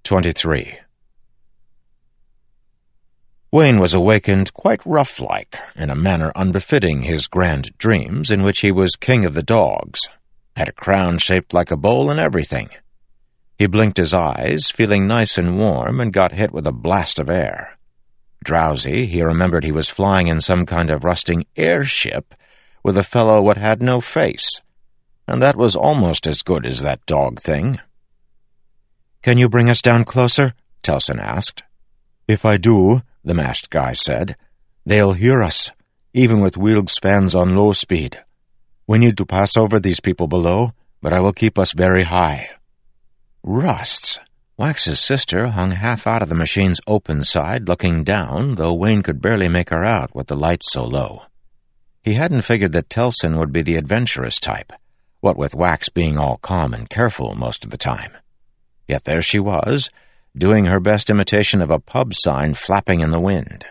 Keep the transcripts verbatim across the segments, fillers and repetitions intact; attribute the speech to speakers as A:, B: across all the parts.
A: twenty-three. Wayne was awakened quite rough-like, in a manner unbefitting his grand dreams in which he was king of the dogs, had a crown shaped like a bowl and everything. He blinked his eyes, feeling nice and warm, and got hit with a blast of air. Drowsy, he remembered he was flying in some kind of rusting airship with a fellow what had no face, and that was almost as good as that dog thing. "Can you bring us down closer?" Telson asked. "If I do," the masked guy said, "they'll hear us, even with Wilg's fans on low speed. We need to pass over these people below, but I will keep us very high." Rusts. Wax's sister hung half out of the machine's open side, looking down, though Wayne could barely make her out with the lights so low. He hadn't figured that Telson would be the adventurous type, what with Wax being all calm and careful most of the time. Yet there she was, doing her best imitation of a pub sign flapping in the wind.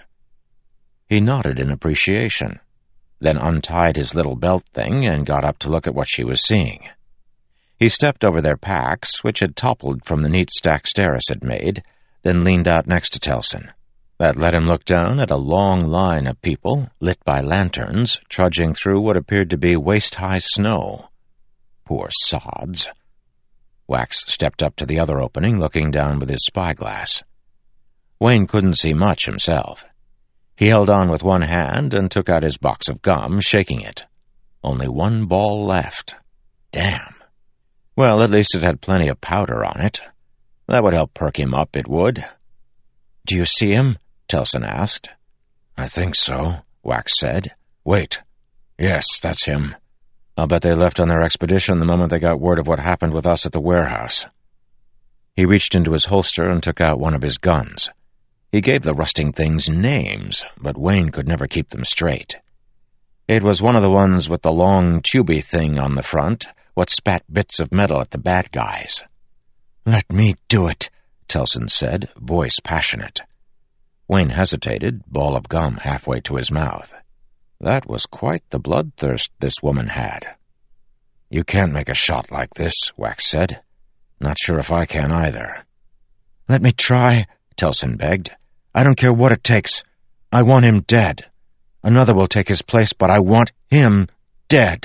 A: He nodded in appreciation, then untied his little belt thing and got up to look at what she was seeing. He stepped over their packs, which had toppled from the neat stack Steris had made, then leaned out next to Telson. That let him look down at a long line of people, lit by lanterns, trudging through what appeared to be waist-high snow. Poor sods. Wax stepped up to the other opening, looking down with his spyglass. Wayne couldn't see much himself. He held on with one hand and took out his box of gum, shaking it. Only one ball left. Damn. Well, at least it had plenty of powder on it. That would help perk him up, it would. "Do you see him?" Telson asked. "I think so," Wax said. "Wait. Yes, that's him. I'll bet they left on their expedition the moment they got word of what happened with us at the warehouse." He reached into his holster and took out one of his guns. He gave the rusting things names, but Wayne could never keep them straight. It was one of the ones with the long, tubey thing on the front, what spat bits of metal at the bad guys. "Let me do it," Telson said, voice passionate. Wayne hesitated, ball of gum halfway to his mouth. That was quite the bloodthirst this woman had. "You can't make a shot like this," Wax said. "Not sure if I can either." "Let me try," Telson begged. "I don't care what it takes. I want him dead. Another will take his place, but I want him dead."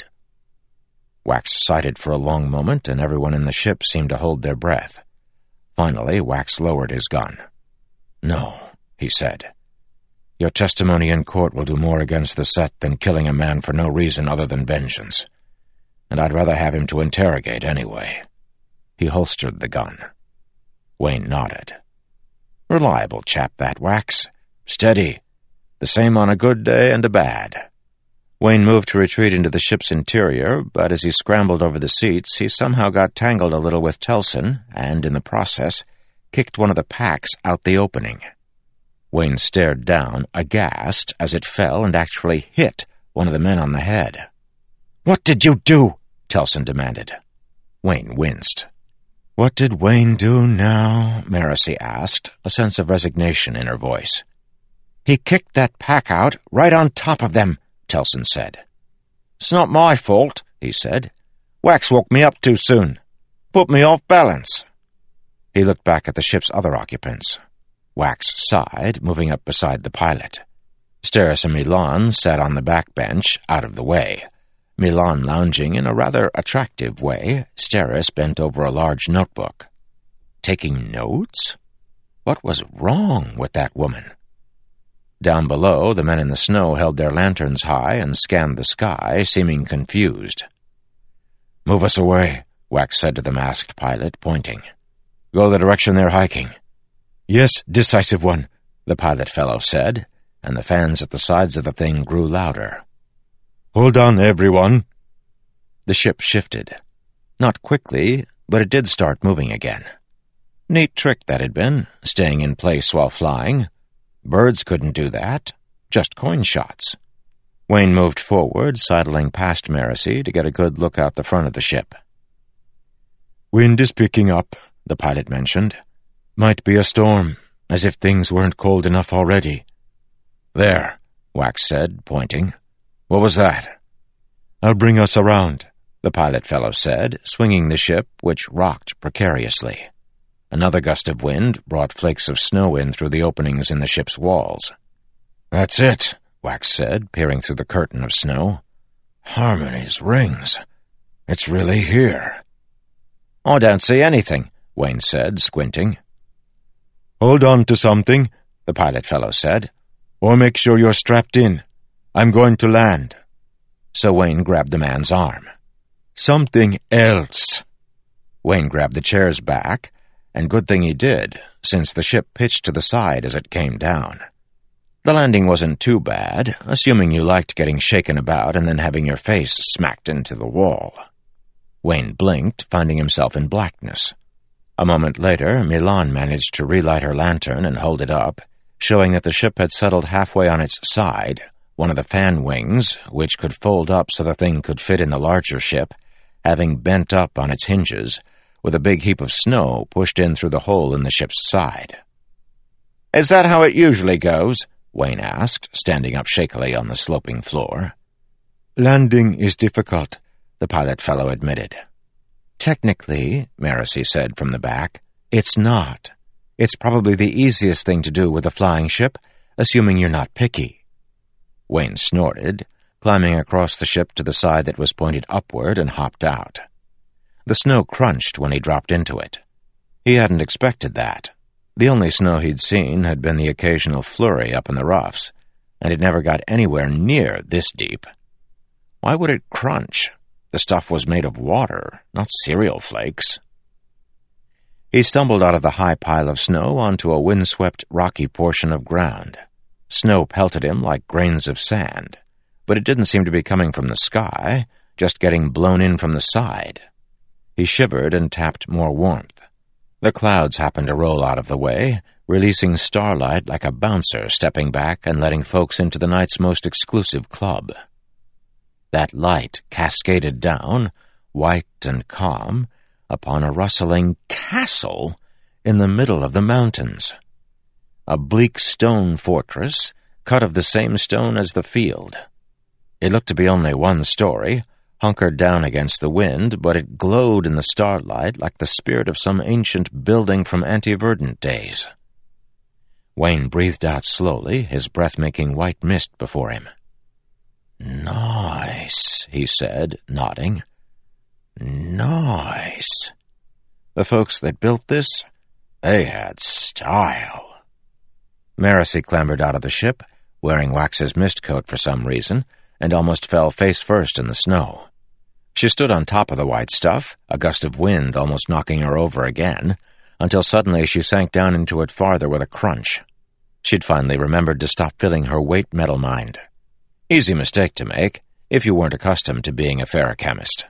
A: Wax sighed for a long moment, and everyone in the ship seemed to hold their breath. Finally, Wax lowered his gun. "No," he said. "Your testimony in court will do more against the set than killing a man for no reason other than vengeance. And I'd rather have him to interrogate anyway." He holstered the gun. Wayne nodded. Reliable chap, that Wax. Steady. The same on a good day and a bad. Wayne moved to retreat into the ship's interior, but as he scrambled over the seats, he somehow got tangled a little with Telson, and, in the process, kicked one of the packs out the opening. Wayne stared down, aghast, as it fell and actually hit one of the men on the head. "What did you do?" Telson demanded. Wayne winced. "What did Wayne do now?" Marasi asked, a sense of resignation in her voice. "He kicked that pack out right on top of them," Telson said. "It's not my fault," he said. "Wax woke me up too soon. Put me off balance." He looked back at the ship's other occupants. Wax sighed, moving up beside the pilot. Steris and Milan sat on the back bench, out of the way. Milan lounging in a rather attractive way, Steris bent over a large notebook. Taking notes? What was wrong with that woman? Down below, the men in the snow held their lanterns high and scanned the sky, seeming confused. "Move us away," Wax said to the masked pilot, pointing. "Go the direction they're hiking." "Yes, decisive one," the pilot fellow said, and the fans at the sides of the thing grew louder. "Hold on, everyone." The ship shifted. Not quickly, but it did start moving again. Neat trick that had been, staying in place while flying. Birds couldn't do that, just coin shots. Wayne moved forward, sidling past Marasi to get a good look out the front of the ship. "Wind is picking up," the pilot mentioned. "Might be a storm, as if things weren't cold enough already." "There," Wax said, pointing. "What was that?" "I'll bring us around," the pilot fellow said, swinging the ship, which rocked precariously. Another gust of wind brought flakes of snow in through the openings in the ship's walls. "That's it," Wax said, peering through the curtain of snow. "Harmony's rings. It's really here." "I don't see anything," Wayne said, squinting. "Hold on to something," the pilot fellow said, "or make sure you're strapped in. I'm going to land." So Wayne grabbed the man's arm. "Something else." Wayne grabbed the chair's back, and good thing he did, since the ship pitched to the side as it came down. The landing wasn't too bad, assuming you liked getting shaken about and then having your face smacked into the wall. Wayne blinked, finding himself in blackness. A moment later, Milan managed to relight her lantern and hold it up, showing that the ship had settled halfway on its side, one of the fan wings, which could fold up so the thing could fit in the larger ship, having bent up on its hinges, with a big heap of snow pushed in through the hole in the ship's side. "Is that how it usually goes?" Wayne asked, standing up shakily on the sloping floor. "Landing is difficult," the pilot fellow admitted. "Technically," Marasi said from the back, "it's not. It's probably the easiest thing to do with a flying ship, assuming you're not picky." Wayne snorted, climbing across the ship to the side that was pointed upward, and hopped out. The snow crunched when he dropped into it. He hadn't expected that. The only snow he'd seen had been the occasional flurry up in the roughs, and it never got anywhere near this deep. Why would it crunch? The stuff was made of water, not cereal flakes. He stumbled out of the high pile of snow onto a windswept, rocky portion of ground. Snow pelted him like grains of sand, but it didn't seem to be coming from the sky, just getting blown in from the side. He shivered and tapped more warmth. The clouds happened to roll out of the way, releasing starlight like a bouncer stepping back and letting folks into the night's most exclusive club. That light cascaded down, white and calm, upon a rustling castle in the middle of the mountains. A bleak stone fortress, cut of the same stone as the field. It looked to be only one story, hunkered down against the wind, but it glowed in the starlight like the spirit of some ancient building from ante-verdant days. Wayne breathed out slowly, his breath making white mist before him. "Nice," he said, nodding. "Nice. The folks that built this, they had style." Marasi clambered out of the ship, wearing Wax's mist coat for some reason, and almost fell face first in the snow. She stood on top of the white stuff, a gust of wind almost knocking her over again, until suddenly she sank down into it farther with a crunch. She'd finally remembered to stop filling her weight metal mind. Easy mistake to make, if you weren't accustomed to being a ferrochemist.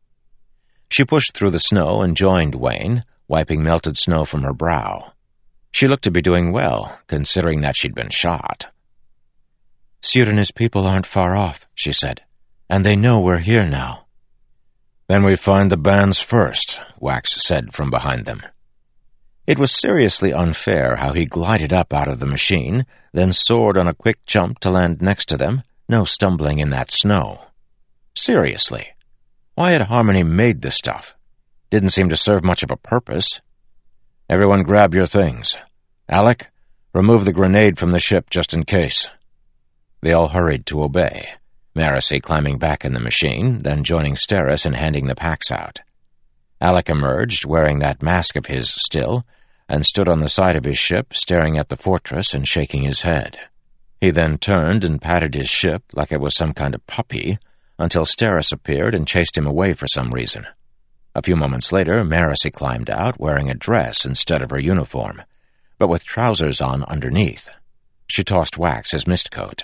A: She pushed through the snow and joined Wayne, wiping melted snow from her brow. She looked to be doing well, considering that she'd been shot. "Suit and his people aren't far off," she said, "and they know we're here now." "Then we find the bands first," Wax said from behind them. It was seriously unfair how he glided up out of the machine, then soared on a quick jump to land next to them, no stumbling in that snow. Seriously. Why had Harmony made this stuff? Didn't seem to serve much of a purpose. "Everyone grab your things. Alec, remove the grenade from the ship just in case." They all hurried to obey, Marasi climbing back in the machine, then joining Steris in handing the packs out. Alec emerged, wearing that mask of his still, and stood on the side of his ship, staring at the fortress and shaking his head. He then turned and patted his ship like it was some kind of puppy, until Steris appeared and chased him away for some reason. A few moments later, Marasi climbed out, wearing a dress instead of her uniform, but with trousers on underneath. She tossed Wax his mist coat.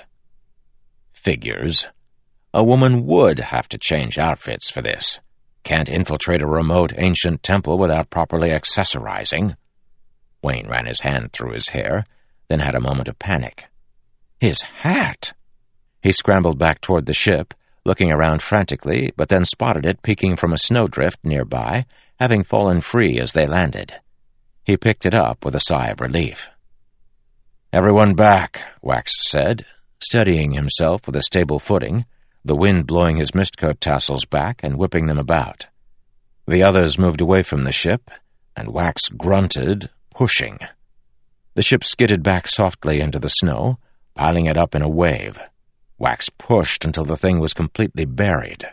A: Figures. A woman would have to change outfits for this. Can't infiltrate a remote ancient temple without properly accessorizing. Wayne ran his hand through his hair, then had a moment of panic. His hat! He scrambled back toward the ship, looking around frantically, but then spotted it peeking from a snowdrift nearby, having fallen free as they landed. He picked it up with a sigh of relief. "Everyone back," Wax said, steadying himself with a stable footing, the wind blowing his mistcoat tassels back and whipping them about. The others moved away from the ship, and Wax grunted, pushing. The ship skidded back softly into the snow, piling it up in a wave. Wax pushed until the thing was completely buried.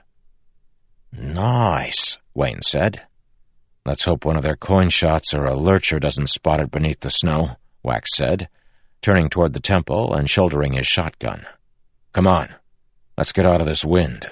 A: "Nice," Wayne said. "Let's hope one of their coin shots or a lurcher doesn't spot it beneath the snow," Wax said, turning toward the temple and shouldering his shotgun. "Come on, let's get out of this wind."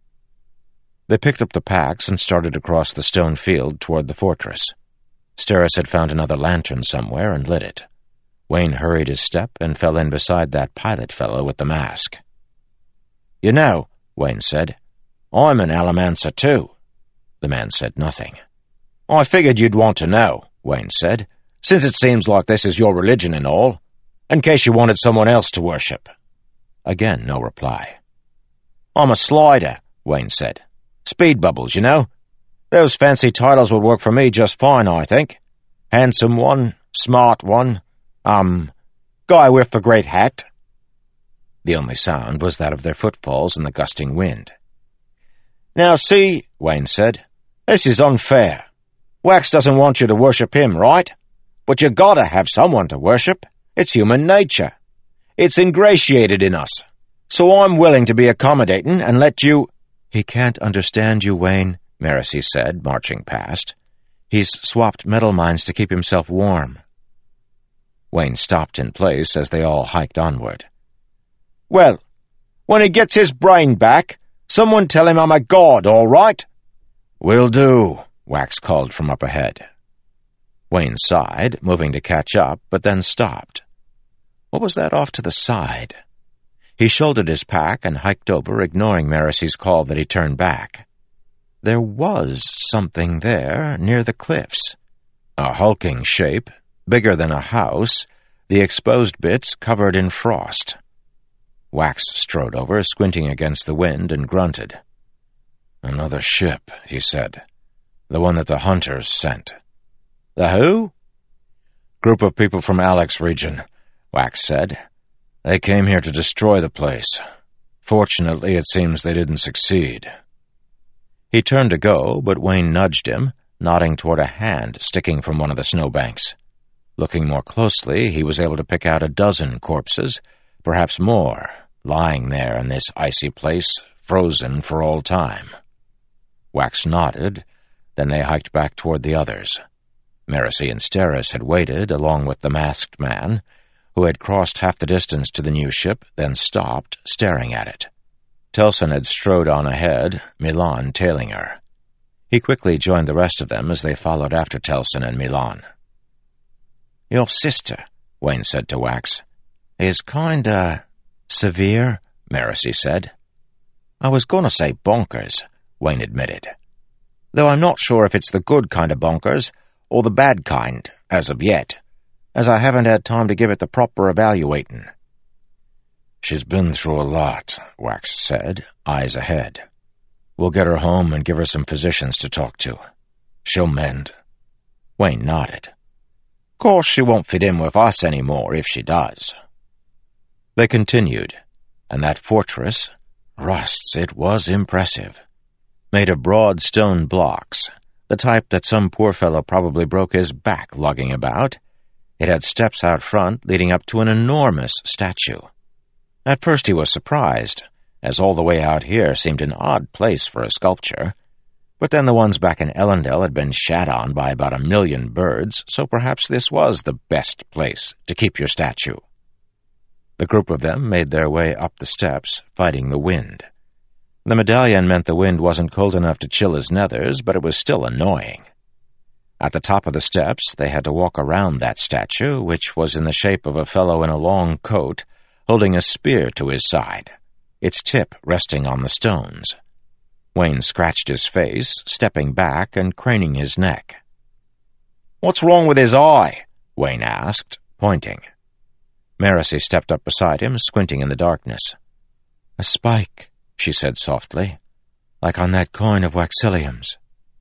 A: They picked up the packs and started across the stone field toward the fortress. Steris had found another lantern somewhere and lit it. Wayne hurried his step and fell in beside that pilot fellow with the mask. "You know," Wayne said, "I'm an Alamancer too." The man said nothing. "I figured you'd want to know," Wayne said, "since it seems like this is your religion and all, in case you wanted someone else to worship." Again, no reply. "I'm a slider," Wayne said. "Speed bubbles, you know. Those fancy titles would work for me just fine, I think. Handsome one, smart one, um, guy with the great hat." The only sound was that of their footfalls in the gusting wind. "Now see," Wayne said, "this is unfair. Wax doesn't want you to worship him, right? But you gotta have someone to worship. It's human nature. It's ingratiated in us. So I'm willing to be accommodating and let you—" "He can't understand you, Wayne," Marasi said, marching past. "He's swapped metal mines to keep himself warm." Wayne stopped in place as they all hiked onward. "Well, when he gets his brain back, someone tell him I'm a god, all right?" "Will do," Wax called from up ahead. Wayne sighed, moving to catch up, but then stopped. What was that off to the side? He shouldered his pack and hiked over, ignoring Marasi's call that he turn back. There was something there, near the cliffs. A hulking shape, bigger than a house, the exposed bits covered in frost. Wax strode over, squinting against the wind, and grunted. "Another ship," he said. "The one that the hunters sent." "The who?" "Group of people from Alex region," Wax said. "They came here to destroy the place. Fortunately, it seems they didn't succeed." He turned to go, but Wayne nudged him, nodding toward a hand sticking from one of the snowbanks. Looking more closely, he was able to pick out a dozen corpses, perhaps more, lying there in this icy place, frozen for all time. Wax nodded, then they hiked back toward the others. Marasi and Steris had waited, along with the masked man, who had crossed half the distance to the new ship, then stopped, staring at it. Telson had strode on ahead, Milan tailing her. He quickly joined the rest of them as they followed after Telson and Milan. "Your sister," Wayne said to Wax, "is kinda severe," Marasi said. "I was gonna say bonkers," Wayne admitted. "Though I'm not sure if it's the good kind of bonkers or the bad kind, as of yet, as I haven't had time to give it the proper evaluating." "She's been through a lot," Wax said, eyes ahead. "We'll get her home and give her some physicians to talk to. She'll mend." Wayne nodded. "Course she won't fit in with us anymore if she does." They continued, and that fortress, Rust's, it was impressive. Made of broad stone blocks, the type that some poor fellow probably broke his back lugging about. It had steps out front leading up to an enormous statue. At first he was surprised, as all the way out here seemed an odd place for a sculpture. But then the ones back in Ellendale had been shat on by about a million birds, so perhaps this was the best place to keep your statue. The group of them made their way up the steps, fighting the wind. The medallion meant the wind wasn't cold enough to chill his nethers, but it was still annoying. At the top of the steps, they had to walk around that statue, which was in the shape of a fellow in a long coat, holding a spear to his side, its tip resting on the stones. Wayne scratched his face, stepping back and craning his neck. "What's wrong with his eye?" Wayne asked, pointing. Marasi stepped up beside him, squinting in the darkness. "A spike," she said softly, "like on that coin of Waxillium's."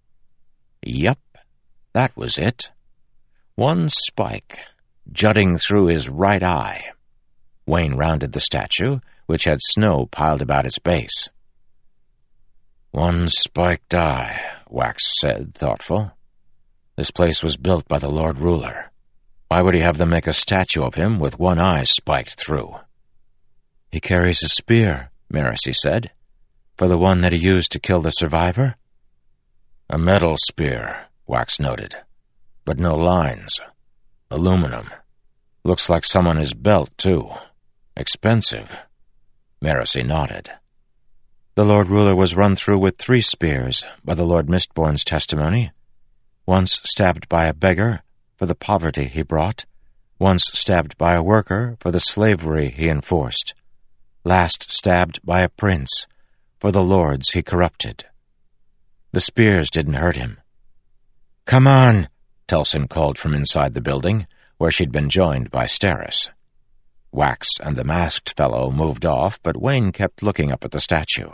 A: Yup, that was it. One spike, jutting through his right eye. Wayne rounded the statue, which had snow piled about its base. "One spiked eye," Wax said, thoughtful. This place was built by the Lord Ruler. Why would he have them make a statue of him with one eye spiked through? He carries a spear, Marasi said. For the one that he used to kill the survivor? A metal spear, Wax noted. But no lines. Aluminum. Looks like some on his belt, too. Expensive. Marasi nodded. The Lord Ruler was run through with three spears by the Lord Mistborn's testimony. Once stabbed by a beggar for the poverty he brought. Once stabbed by a worker for the slavery he enforced. Last stabbed by a prince for the lords he corrupted. The spears didn't hurt him. "Come on," Telsin called from inside the building, where she'd been joined by Steris. Wax and the masked fellow moved off, but Wayne kept looking up at the statue.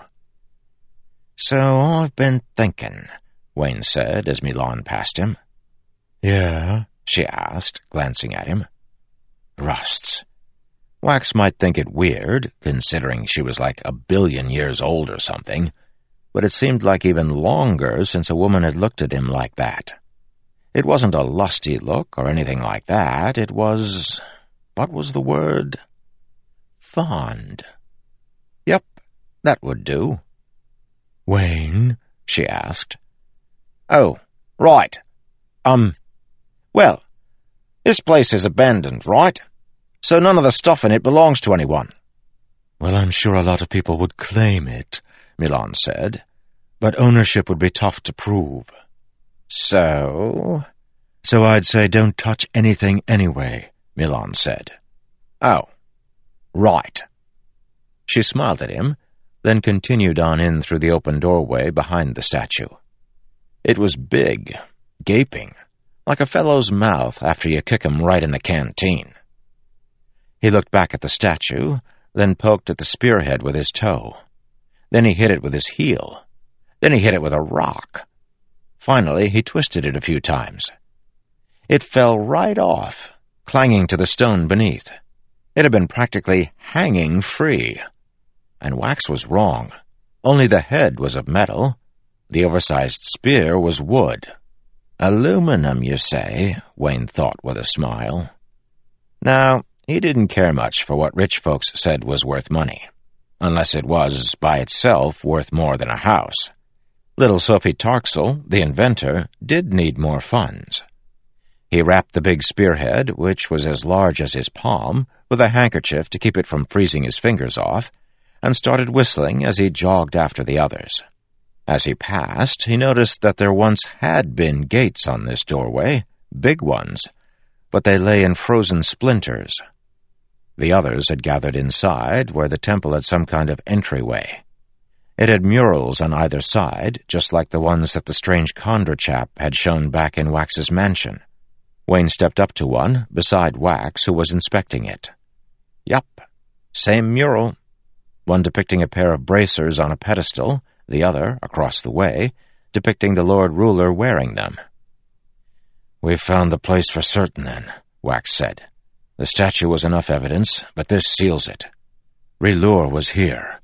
A: "So I've been thinking," Wayne said as Milan passed him. "Yeah?" she asked, glancing at him. "Rusts. Wax might think it weird, considering she was like a billion years old or something, but it seemed like even longer since a woman had looked at him like that. It wasn't a lusty look or anything like that. It was... what was the word? Fond. Yep, that would do. "Wayne?" she asked. "Oh, right. Um, well, this place is abandoned, right? So none of the stuff in it belongs to anyone." "Well, I'm sure a lot of people would claim it," Milan said, "but ownership would be tough to prove." So? So I'd say don't touch anything anyway, Milan said. "Oh, right." She smiled at him, then continued on in through the open doorway behind the statue. It was big, gaping, like a fellow's mouth after you kick him right in the canteen. He looked back at the statue, then poked at the spearhead with his toe. Then he hit it with his heel. Then he hit it with a rock. Finally, he twisted it a few times. It fell right off, clanging to the stone beneath. It had been practically hanging free. And Wax was wrong. Only the head was of metal. The oversized spear was wood. "Aluminum, you say?" Wayne thought with a smile. Now, he didn't care much for what rich folks said was worth money, unless it was, by itself, worth more than a house. Little Sophie Tarxel, the inventor, did need more funds. He wrapped the big spearhead, which was as large as his palm, with a handkerchief to keep it from freezing his fingers off, and started whistling as he jogged after the others. As he passed, he noticed that there once had been gates on this doorway, big ones, but they lay in frozen splinters. The others had gathered inside, where the temple had some kind of entryway. It had murals on either side, just like the ones that the strange Condor chap had shown back in Wax's mansion. Wayne stepped up to one, beside Wax, who was inspecting it. Yup, same mural. One depicting a pair of bracers on a pedestal, the other, across the way, depicting the Lord Ruler wearing them. "We've found the place for certain, then," Wax said. "The statue was enough evidence, but this seals it. R'hllor was here."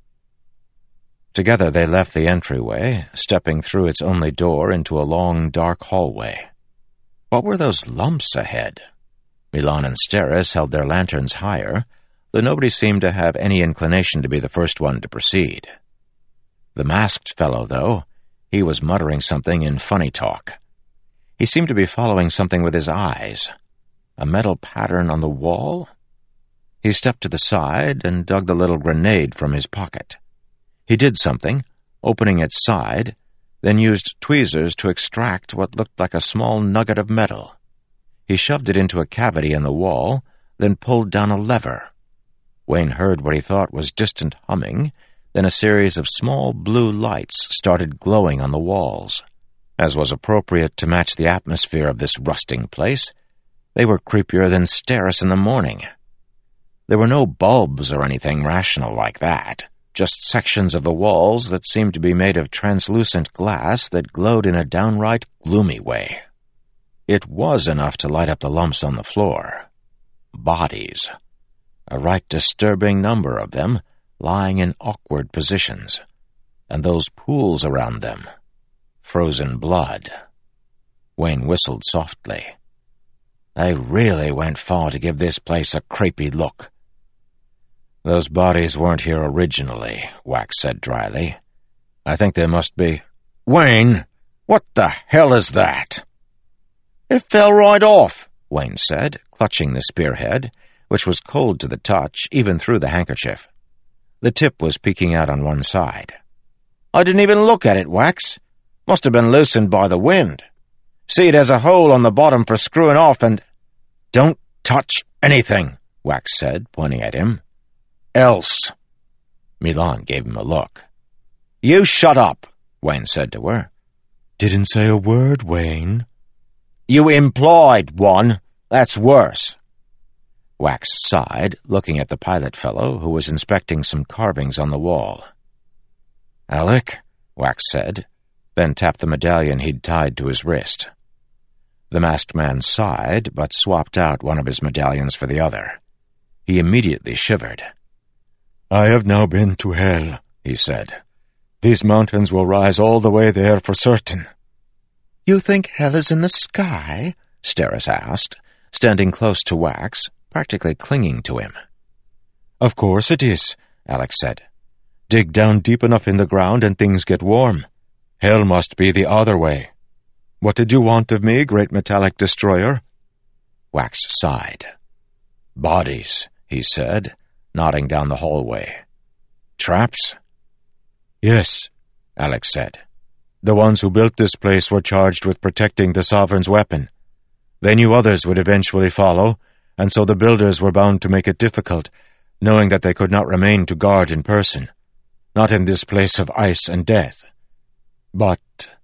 A: Together they left the entryway, stepping through its only door into a long, dark hallway. What were those lumps ahead? Milan and Steris held their lanterns higher, though nobody seemed to have any inclination to be the first one to proceed. The masked fellow, though, he was muttering something in funny talk. He seemed to be following something with his eyes. A metal pattern on the wall? He stepped to the side and dug the little grenade from his pocket. He did something, opening its side, then used tweezers to extract what looked like a small nugget of metal. He shoved it into a cavity in the wall, then pulled down a lever. Wayne heard what he thought was distant humming, then a series of small blue lights started glowing on the walls. As was appropriate to match the atmosphere of this rusting place, they were creepier than Steris in the morning. There were no bulbs or anything rational like that, just sections of the walls that seemed to be made of translucent glass that glowed in a downright gloomy way. It was enough to light up the lumps on the floor. Bodies. A right disturbing number of them, lying in awkward positions. And those pools around them. Frozen blood. Wayne whistled softly. They really went far to give this place a creepy look. Those bodies weren't here originally, Wax said dryly. I think they must be... Wayne, what the hell is that? It fell right off, Wayne said, clutching the spearhead, which was cold to the touch, even through the handkerchief. The tip was peeking out on one side. I didn't even look at it, Wax. Must have been loosened by the wind. See, it has a hole on the bottom for screwing off and... Don't touch anything, Wax said, pointing at him. Else. Milan gave him a look. You shut up, Wayne said to her. Didn't say a word, Wayne. You implied one. That's worse. Wax sighed, looking at the pilot fellow who was inspecting some carvings on the wall. Alec, Wax said, then tapped the medallion he'd tied to his wrist. The masked man sighed, but swapped out one of his medallions for the other. He immediately shivered. I have now been to hell, he said. These mountains will rise all the way there for certain. You think hell is in the sky? Steris asked, standing close to Wax, practically clinging to him. Of course it is, Alex said. Dig down deep enough in the ground and things get warm. Hell must be the other way. What did you want of me, great metallic destroyer? Wax sighed. Bodies, he said, nodding down the hallway. Traps? Yes, Alex said. The ones who built this place were charged with protecting the Sovereign's weapon. They knew others would eventually follow, and so the builders were bound to make it difficult, knowing that they could not remain to guard in person, not in this place of ice and death. But...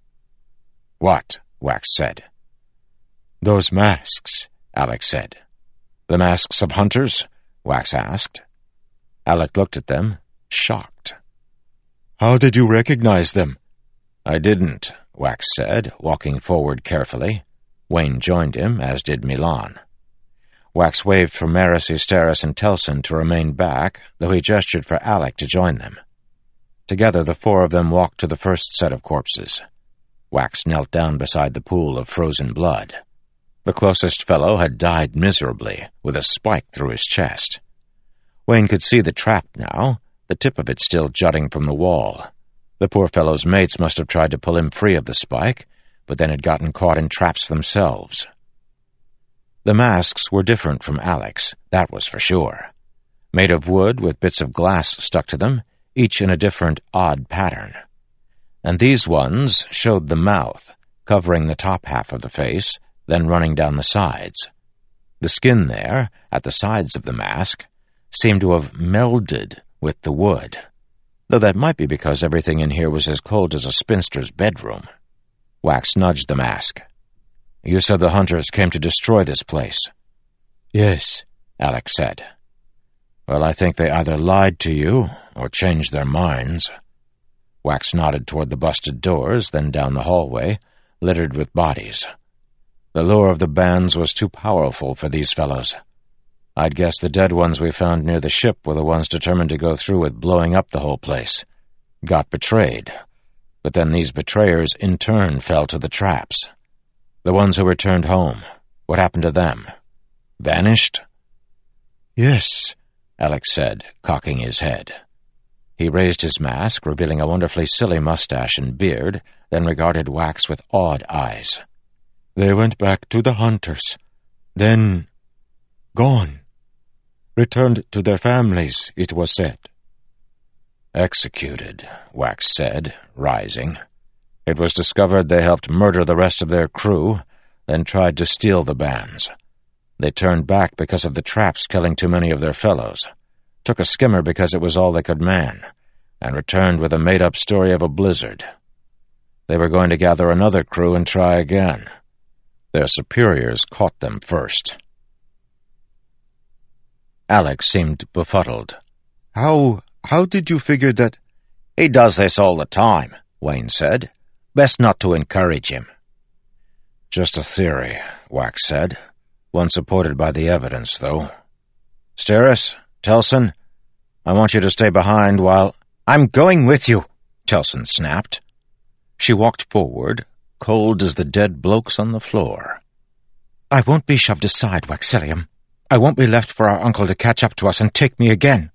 A: What? Wax said. Those masks, Alex said. The masks of hunters? Wax asked. Alec looked at them, shocked. How did you recognize them? I didn't, Wax said, walking forward carefully. Wayne joined him, as did Milan. Wax waved for Marasi, Steris, and Telson to remain back, though he gestured for Alec to join them. Together the four of them walked to the first set of corpses. Wax knelt down beside the pool of frozen blood. The closest fellow had died miserably, with a spike through his chest. Wayne could see the trap now, the tip of it still jutting from the wall. The poor fellow's mates must have tried to pull him free of the spike, but then had gotten caught in traps themselves. The masks were different from Alec's, that was for sure. Made of wood with bits of glass stuck to them, each in a different, odd pattern. And these ones showed the mouth, covering the top half of the face, then running down the sides. The skin there, at the sides of the mask, seemed to have melded with the wood, though that might be because everything in here was as cold as a spinster's bedroom. Wax nudged the mask. You said the hunters came to destroy this place. Yes, Alex said. Well, I think they either lied to you or changed their minds. Wax nodded toward the busted doors, then down the hallway, littered with bodies. The lure of the bands was too powerful for these fellows. I'd guess the dead ones we found near the ship were the ones determined to go through with blowing up the whole place. Got betrayed. But then these betrayers in turn fell to the traps. The ones who returned home, what happened to them? Vanished? Yes, Alex said, cocking his head. He raised his mask, revealing a wonderfully silly mustache and beard, then regarded Wax with awed eyes. They went back to the hunters. Then... gone. Returned to their families, it was said. Executed, Wax said, rising. It was discovered they helped murder the rest of their crew, then tried to steal the bands. They turned back because of the traps killing too many of their fellows. Took a skimmer because it was all they could man, and returned with a made-up story of a blizzard. They were going to gather another crew and try again. Their superiors caught them first. Alex seemed befuddled. How, how did you figure that? He does this all the time, Wayne said. Best not to encourage him. Just a theory, Wax said. One supported by the evidence, though. Steris, Telson, I want you to stay behind while... I'm going with you, Telson snapped. She walked forward, cold as the dead blokes on the floor.
B: "I won't be shoved aside, Waxillium. I won't be left for our uncle to catch up to us and take me again."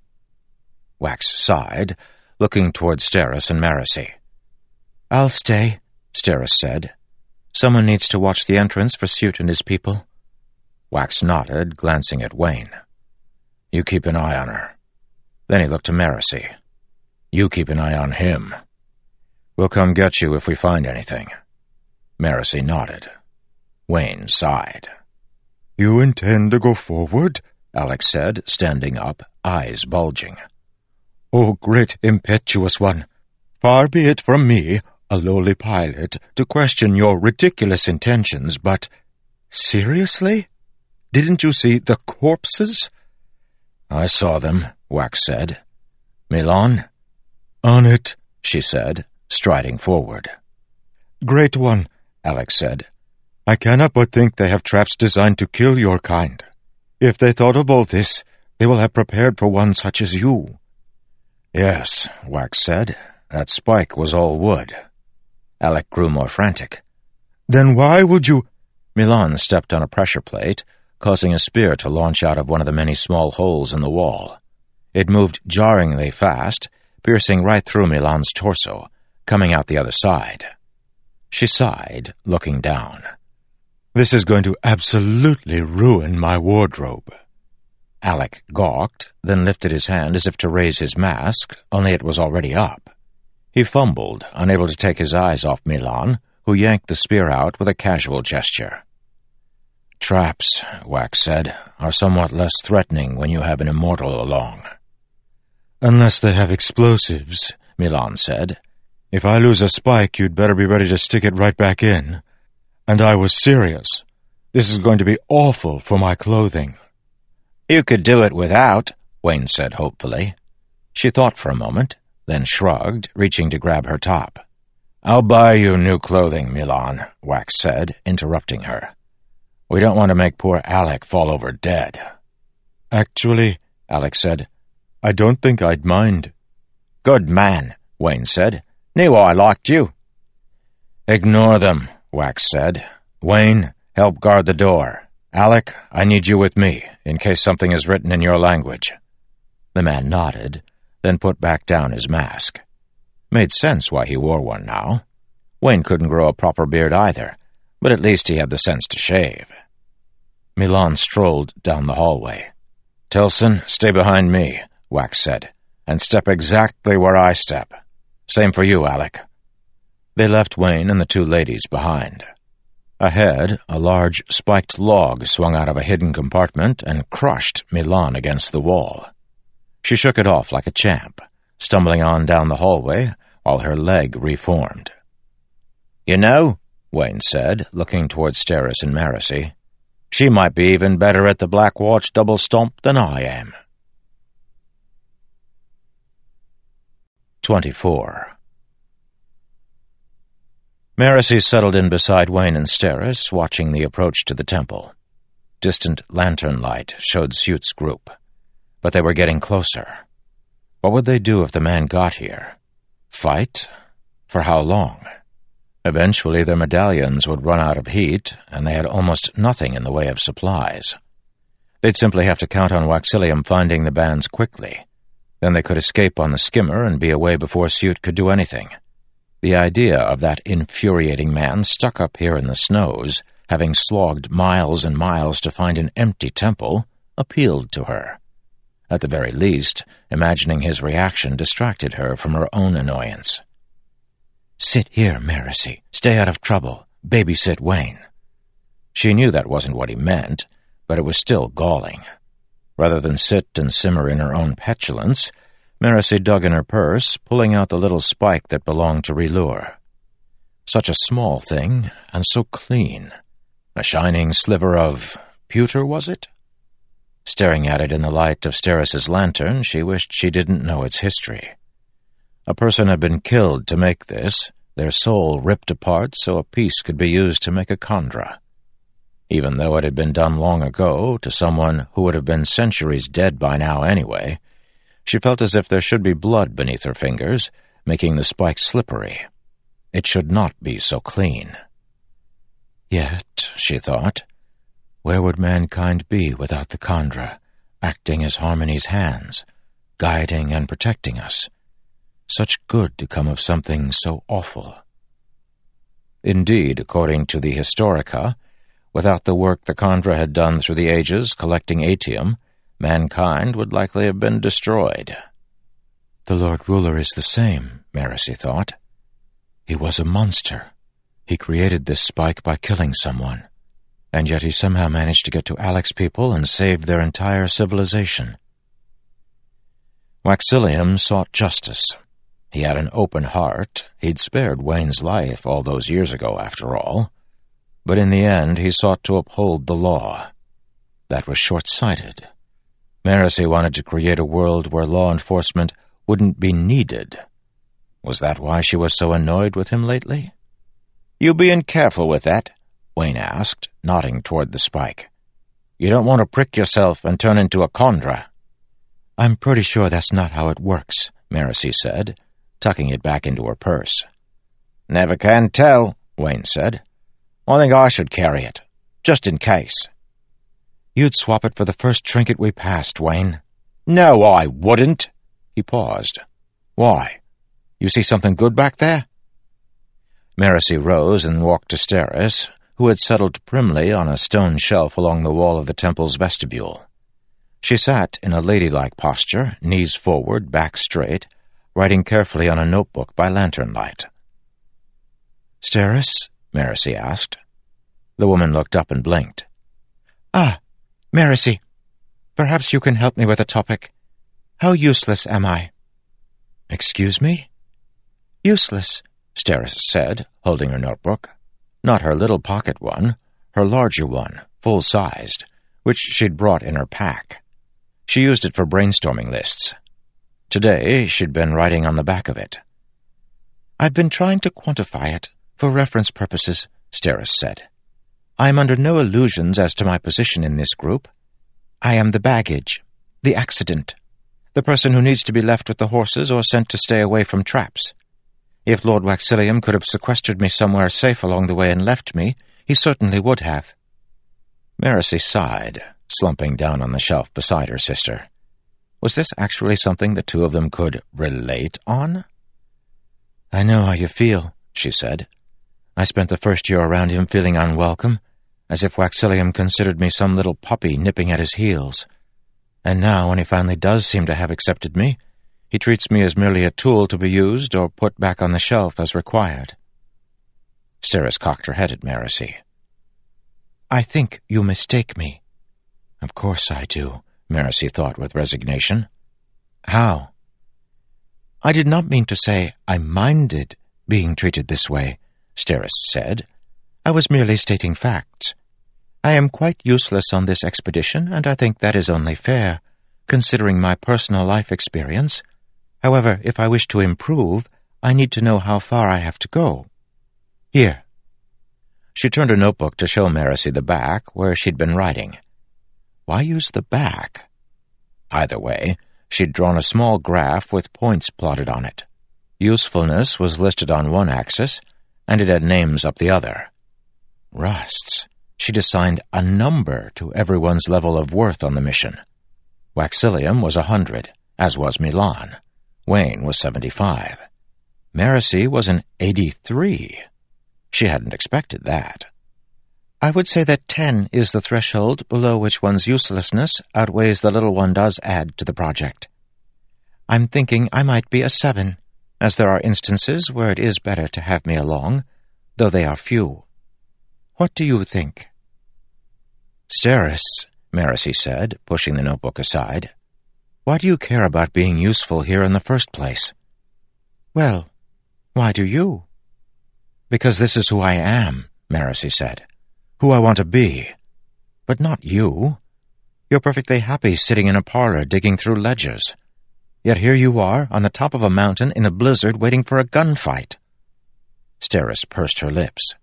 A: Wax sighed, looking toward Steris and Marasi.
B: "I'll stay,"
A: Steris said.
B: "Someone needs to watch the entrance for Suit and his people."
A: Wax nodded, glancing at Wayne. "You keep an eye on her." Then he looked to Marasi. "You keep an eye on him. We'll come get you if we find anything." Marasi nodded. Wayne sighed.
C: "You intend to go forward?"
A: Alex said, standing up, eyes bulging.
C: "O great impetuous one, far be it from me, a lowly pilot, to question your ridiculous intentions, but seriously? Didn't you see the corpses?"
A: "I saw them," Wax said. "Milan?"
C: "On it,"
A: she said, striding forward.
C: "Great one," Alex said. "I cannot but think they have traps designed to kill your kind. If they thought of all this, they will have prepared for one such as you."
A: "Yes," Wax said. "That spike was all wood." Alec grew more frantic.
C: "Then why would you—"
A: Milan stepped on a pressure plate, causing a spear to launch out of one of the many small holes in the wall. It moved jarringly fast, piercing right through Milan's torso, coming out the other side. She sighed, looking down.
C: "This is going to absolutely ruin my wardrobe."
A: Alec gawked, then lifted his hand as if to raise his mask, only it was already up. He fumbled, unable to take his eyes off Milan, who yanked the spear out with a casual gesture. "Traps," Wax said, "are somewhat less threatening when you have an immortal along."
C: "Unless they have explosives," Milan said. "If I lose a spike, you'd better be ready to stick it right back in. And I was serious. This is going to be awful for my clothing."
A: "You could do it without," Wayne said hopefully. She thought for a moment, then shrugged, reaching to grab her top. "I'll buy you new clothing, Milan," Wax said, interrupting her. "We don't want to make poor Alec fall over dead."
C: "Actually," Alex said, "I don't think I'd mind."
A: "Good man," Wayne said. "Knew I liked you." "Ignore them," Wax said. "Wayne, help guard the door. Alec, I need you with me, in case something is written in your language." The man nodded, then put back down his mask. Made sense why he wore one now. Wayne couldn't grow a proper beard either, but at least he had the sense to shave. Milan strolled down the hallway. "Tilson, stay behind me," Wax said, "and step exactly where I step. Same for you, Alec." They left Wayne and the two ladies behind. Ahead, a large spiked log swung out of a hidden compartment and crushed Milan against the wall. She shook it off like a champ, stumbling on down the hallway while her leg reformed. "You know," Wayne said, looking toward Steris and Marasi, "she might be even better at the Black Watch double stomp than I am." Twenty-four. Marasi settled in beside Wayne and Steris, watching the approach to the temple. Distant lantern light showed Suit's group, but they were getting closer. What would they do if the man got here? Fight? For how long? Eventually their medallions would run out of heat, and they had almost nothing in the way of supplies. They'd simply have to count on Waxillium finding the bands quickly. Then they could escape on the skimmer and be away before Suit could do anything. The idea of that infuriating man stuck up here in the snows, having slogged miles and miles to find an empty temple, appealed to her. At the very least, imagining his reaction distracted her from her own annoyance. "Sit here, Marasi. Stay out of trouble. Babysit Wayne." She knew that wasn't what he meant, but it was still galling. Rather than sit and simmer in her own petulance, Marasi dug in her purse, pulling out the little spike that belonged to Relure. Such a small thing, and so clean. A shining sliver of pewter, was it? Staring at it in the light of Steris's lantern, she wished she didn't know its history. A person had been killed to make this, their soul ripped apart so a piece could be used to make a khandra. Even though it had been done long ago, to someone who would have been centuries dead by now anyway, she felt as if there should be blood beneath her fingers, making the spike slippery. It should not be so clean. Yet, she thought, where would mankind be without the Kandra, acting as Harmony's hands, guiding and protecting us? Such good to come of something so awful. Indeed, according to the Historica, without the work the Kandra had done through the ages collecting atium, mankind would likely have been destroyed. The Lord Ruler is the same, Marasi thought. He was a monster. He created this spike by killing someone, and yet he somehow managed to get to Alec's people and saved their entire civilization. Waxilium sought justice. He had an open heart. He'd spared Wayne's life all those years ago, after all. But in the end, he sought to uphold the law. That was short-sighted. Marasi wanted to create a world where law enforcement wouldn't be needed. Was that why she was so annoyed with him lately? "You being careful with that?" Wayne asked, nodding toward the spike. "You don't want to prick yourself and turn into a Kandra." "I'm pretty sure that's not how it works," Marasi said, tucking it back into her purse. "Never can tell," Wayne said. "I think I should carry it, just in case." "You'd swap it for the first trinket we passed, Wayne." "No, I wouldn't." He paused. "Why? You see something good back there?" Marasi rose and walked to Steris, who had settled primly on a stone shelf along the wall of the temple's vestibule. She sat in a ladylike posture, knees forward, back straight, writing carefully on a notebook by lantern light. "Steris?" Marasi asked. The woman looked up and blinked. "Ah, Marasi. Perhaps you can help me with a topic. How useless am I?" "Excuse me?" "Useless," Steris said, holding her notebook. Not her little pocket one, her larger one, full-sized, which she'd brought in her pack. She used it for brainstorming lists. Today, she'd been writing on the back of it. "I've been trying to quantify it, for reference purposes," Steris said. "I am under no illusions as to my position in this group. I am the baggage, the accident, the person who needs to be left with the horses or sent to stay away from traps. If Lord Waxilium could have sequestered me somewhere safe along the way and left me, he certainly would have." Marasi sighed, slumping down on the shelf beside her sister. Was this actually something the two of them could relate on? "I know how you feel," she said. "I spent the first year around him feeling unwelcome, as if Waxilium considered me some little puppy nipping at his heels. And now, when he finally does seem to have accepted me, he treats me as merely a tool to be used or put back on the shelf as required." Steris cocked her head at Marasi. "I think you mistake me." "Of course I do," Marasi thought with resignation. "How?" "I did not mean to say I minded being treated this way," Steris said. "I was merely stating facts. I am quite useless on this expedition, and I think that is only fair, considering my personal life experience. However, if I wish to improve, I need to know how far I have to go. Here." She turned her notebook to show Marasi the back, where she'd been writing. Why use the back? Either way, she'd drawn a small graph with points plotted on it. Usefulness was listed on one axis, and it had names up the other. Rusts. She'd assigned a number to everyone's level of worth on the mission. Waxilium was a hundred, as was Milan. Wayne was seventy-five. Marasi was an eighty-three. She hadn't expected that. "I would say that ten is the threshold below which one's uselessness outweighs the little one does add to the project. I'm thinking I might be a seven, as there are instances where it is better to have me along, though they are few. What do you think?" "Steris," Marasi said, pushing the notebook aside. "Why do you care about being useful here in the first place?" "Well, why do you?" "Because this is who I am," Marasi said. "Who I want to be. But not you. You're perfectly happy sitting in a parlor digging through ledgers. Yet here you are, on the top of a mountain in a blizzard waiting for a gunfight." Steris pursed her lips.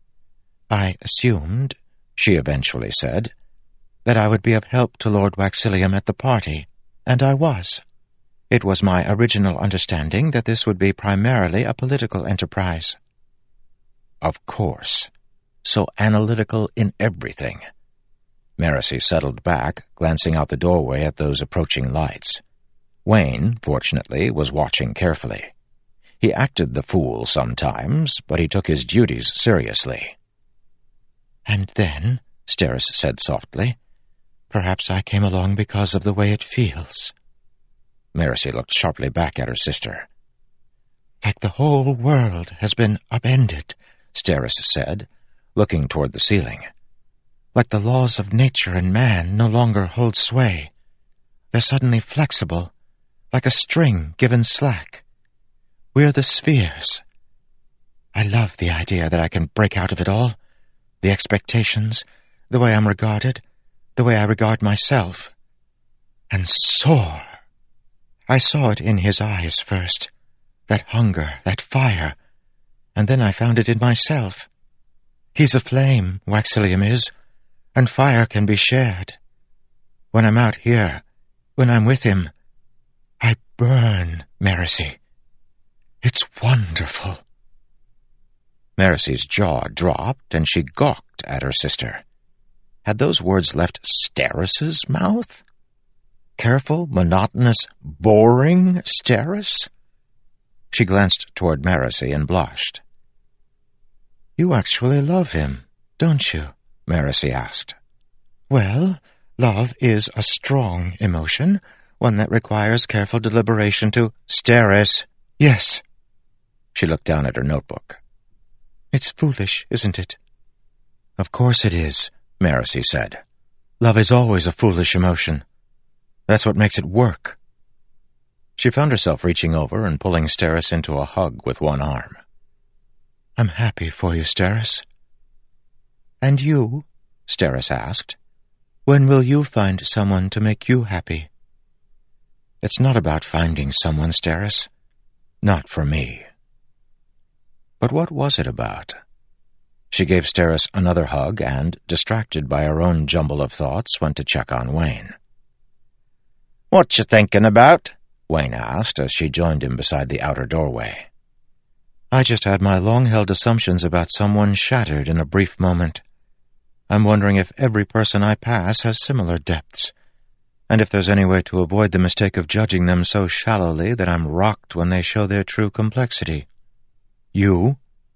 A: "I assumed," she eventually said, "that I would be of help to Lord Waxilium at the party, and I was. It was my original understanding that this would be primarily a political enterprise." "Of course." so analytical in everything. Marcy settled back, glancing out the doorway at those approaching lights. Wayne, fortunately, was watching carefully. He acted the fool sometimes, but he took his duties seriously.
B: "And then," Steris said softly, "perhaps I came along because of the way it feels."
A: Marcy looked sharply back at her sister.
B: "Like the whole world has been upended," Steris said, looking toward the ceiling. "Like the laws of nature and man no longer hold sway. They're suddenly flexible, like a string given slack. We're the spheres. I love the idea that I can break out of it all, the expectations, the way I'm regarded, the way I regard myself, and soar. I saw it in his eyes first, that hunger, that fire, and then I found it in myself. He's a flame, Waxillium is, and fire can be shared. When I'm out here, when I'm with him, I burn, Marcy. It's wonderful."
A: Marcy's jaw dropped, and she gawked at her sister. Had those words left Steris's mouth? Careful, monotonous, boring Steris? She glanced toward Marcy and blushed.
B: "You actually love him, don't you?" Marcy asked. "Well, love is a strong emotion, one that requires careful deliberation to—"
A: "Steris!"
B: "Yes."
A: She looked down at her notebook.
B: "It's foolish, isn't it?"
A: "Of course it is," Marcy said.
B: "Love is always a foolish emotion. That's what makes it work."
A: She found herself reaching over and pulling Steris into a hug with one arm.
B: "I'm happy for you, Steris." "And you?" Steris asked. "When will you find someone to make you happy?"
A: "It's not about finding someone, Steris. Not for me." But what was it about? She gave Steris another hug and, distracted by her own jumble of thoughts, went to check on Wayne. "What you thinking about?" Wayne asked as she joined him beside the outer doorway.
B: "I just had my long-held assumptions about someone shattered in a brief moment. I'm wondering if every person I pass has similar depths, and if there's any way to avoid the mistake of judging them so shallowly that I'm rocked when they show their true complexity. You?"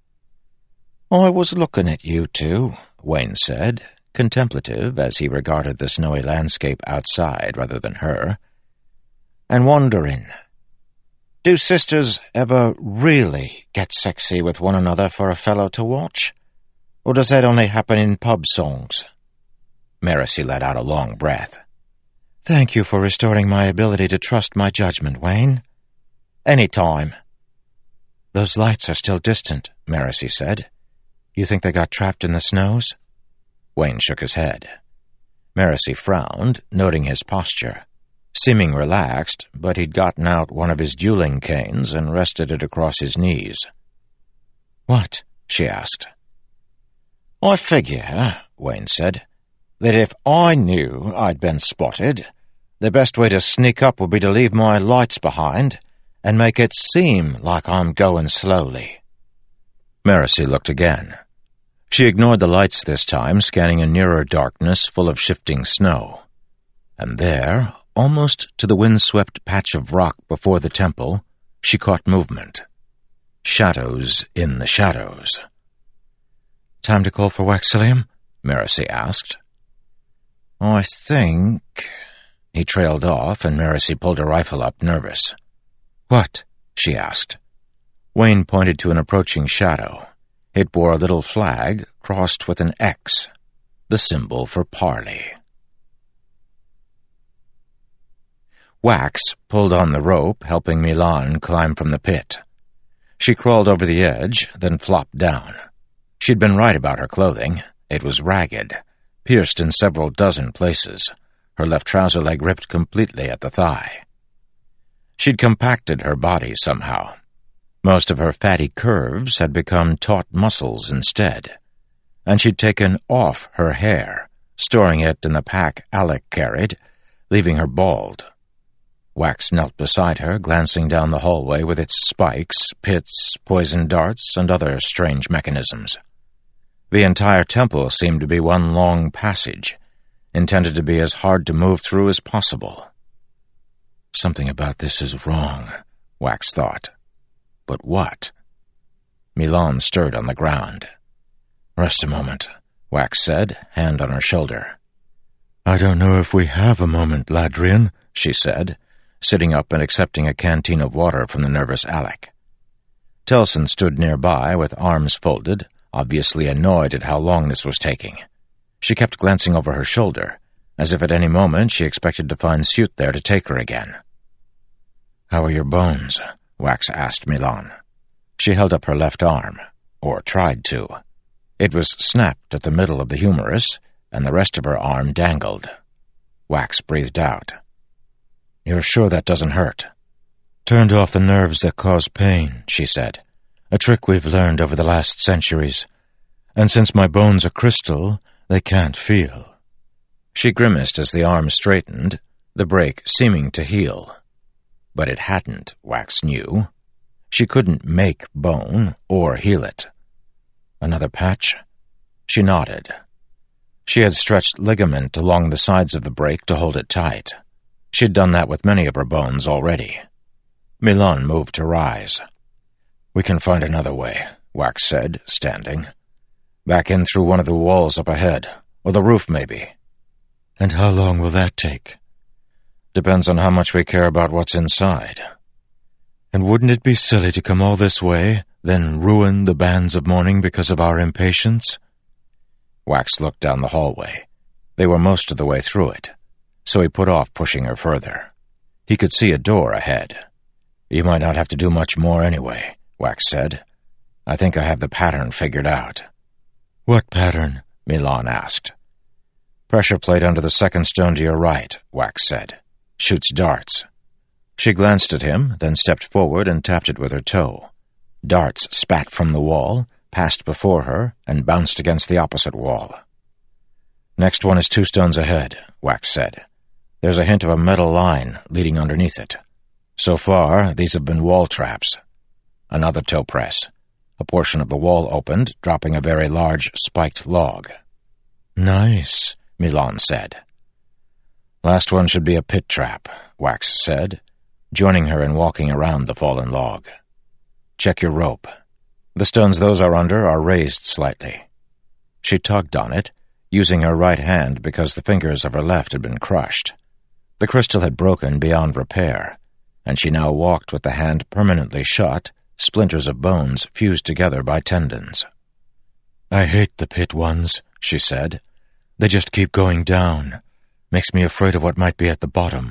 A: "I was looking at you two," Wayne said, contemplative as he regarded the snowy landscape outside rather than her, "and wondering, do sisters ever really get sexy with one another for a fellow to watch? Or does that only happen in pub songs?" Marcy let out a long breath.
B: "Thank you for restoring my ability to trust my judgment, Wayne."
A: "Any time."
B: "Those lights are still distant," Marcy said. "You think they got trapped in the snows?"
A: Wayne shook his head. Marcy frowned, noting his posture. Seeming relaxed, but he'd gotten out one of his dueling canes and rested it across his knees.
B: "What?"
A: she asked. "I figure," Wayne said, "that if I knew I'd been spotted, the best way to sneak up would be to leave my lights behind and make it seem like I'm going slowly." Marcy looked again. She ignored the lights this time, scanning a nearer darkness full of shifting snow. And there, almost to the wind-swept patch of rock before the temple, she caught movement. Shadows in the shadows.
B: "Time to call for Waxillium?"
A: Marcy asked. "I think—" He trailed off, and Marcy pulled her rifle up, nervous.
B: "What?"
A: she asked. Wayne pointed to an approaching shadow. It bore a little flag crossed with an X, the symbol for parley. Wax pulled on the rope, helping Milan climb from the pit. She crawled over the edge, then flopped down. She'd been right about her clothing. It was ragged, pierced in several dozen places, her left trouser leg ripped completely at the thigh. She'd compacted her body somehow. Most of her fatty curves had become taut muscles instead, and she'd taken off her hair, storing it in the pack Alec carried, leaving her bald. Wax knelt beside her, glancing down the hallway with its spikes, pits, poison darts, and other strange mechanisms. The entire temple seemed to be one long passage, intended to be as hard to move through as possible.
B: Something about this is wrong, Wax thought. But what?
A: Milan stirred on the ground.
B: Rest a moment,
A: Wax said, hand on her shoulder.
C: I don't know if we have a moment, Ladrian,
A: she said, sitting up and accepting a canteen of water from the nervous Alec. Telson stood nearby with arms folded, obviously annoyed at how long this was taking. She kept glancing over her shoulder, as if at any moment she expected to find Suit there to take her again.
B: How are your bones?
A: Wax asked Milan. She held up her left arm, or tried to. It was snapped at the middle of the humerus, and the rest of her arm dangled. Wax breathed out.
B: You're sure that doesn't hurt?
C: Turned off the nerves that cause pain, she said. A trick we've learned over the last centuries. And since my bones are crystal, they can't feel.
A: She grimaced as the arm straightened, the break seeming to heal. But it hadn't, Wax knew. She couldn't make bone or heal it.
B: Another patch?
A: She nodded. She had stretched ligament along the sides of the break to hold it tight. She'd done that with many of her bones already. Milan moved to rise.
B: We can find another way,
A: Wax said, standing. Back in through one of the walls up ahead, or the roof maybe.
C: And how long will that take?
A: Depends on how much we care about what's inside.
C: And wouldn't it be silly to come all this way, then ruin the bands of mourning because of our impatience?
A: Wax looked down the hallway. They were most of the way through it, so he put off pushing her further. He could see a door ahead.
B: You might not have to do much more anyway,
A: Wax said. I think I have the pattern figured out.
C: What pattern?
A: Milan asked. Pressure plate under the second stone to your right, Wax said. Shoots darts. She glanced at him, then stepped forward and tapped it with her toe. Darts spat from the wall, passed before her, and bounced against the opposite wall. Next one is two stones ahead, Wax said. There's a hint of a metal line leading underneath it. So far, these have been wall traps. Another toe press. A portion of the wall opened, dropping a very large spiked log.
C: Nice,
A: Milan said. Last one should be a pit trap, Wax said, joining her in walking around the fallen log. Check your rope. The stones those are under are raised slightly. She tugged on it, using her right hand because the fingers of her left had been crushed. The crystal had broken beyond repair, and she now walked with the hand permanently shut, splinters of bones fused together by tendons.
C: I hate the pit ones, she said. They just keep going down. Makes me afraid of what might be at the bottom.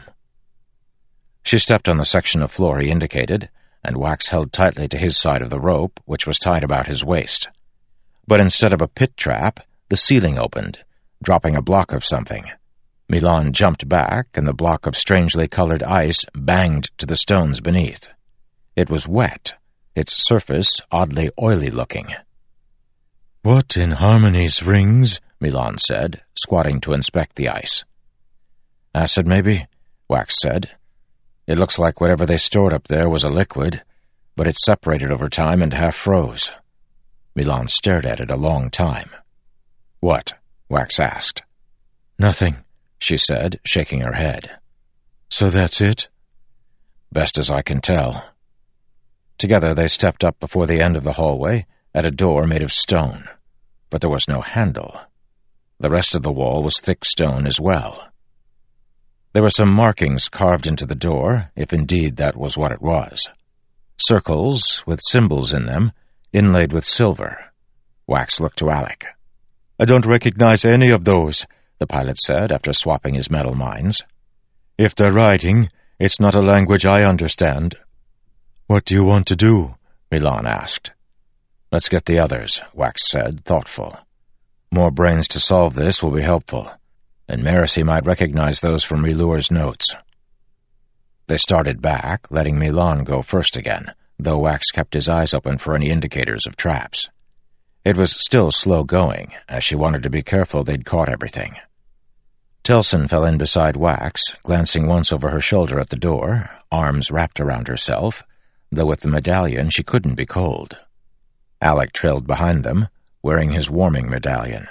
A: She stepped on the section of floor he indicated, and Wax held tightly to his side of the rope, which was tied about his waist. But instead of a pit trap, the ceiling opened, dropping a block of something. Milan jumped back, and the block of strangely colored ice banged to the stones beneath. It was wet, its surface oddly oily-looking.
C: What in harmony's rings?
A: Milan said, squatting to inspect the ice. Acid, maybe? Wax said. It looks like whatever they stored up there was a liquid, but it separated over time and half froze. Milan stared at it a long time. What? Wax asked.
C: Nothing,
A: she said, shaking her head.
C: So that's it?
A: Best as I can tell. Together they stepped up before the end of the hallway, at a door made of stone, but there was no handle. The rest of the wall was thick stone as well. There were some markings carved into the door, if indeed that was what it was. Circles with symbols in them, inlaid with silver. Wax looked to Alec.
C: I don't recognize any of those,
A: the pilot said after swapping his metal mines.
C: If they're writing, it's not a language I understand. What do you want to do?
A: Milan asked. Let's get the others, Wax said, thoughtful. More brains to solve this will be helpful, and Marasi might recognize those from Relure's notes. They started back, letting Milan go first again, though Wax kept his eyes open for any indicators of traps. It was still slow going, as she wanted to be careful they'd caught everything. Telson fell in beside Wax, glancing once over her shoulder at the door, arms wrapped around herself, though with the medallion she couldn't be cold. Alec trailed behind them, wearing his warming medallion.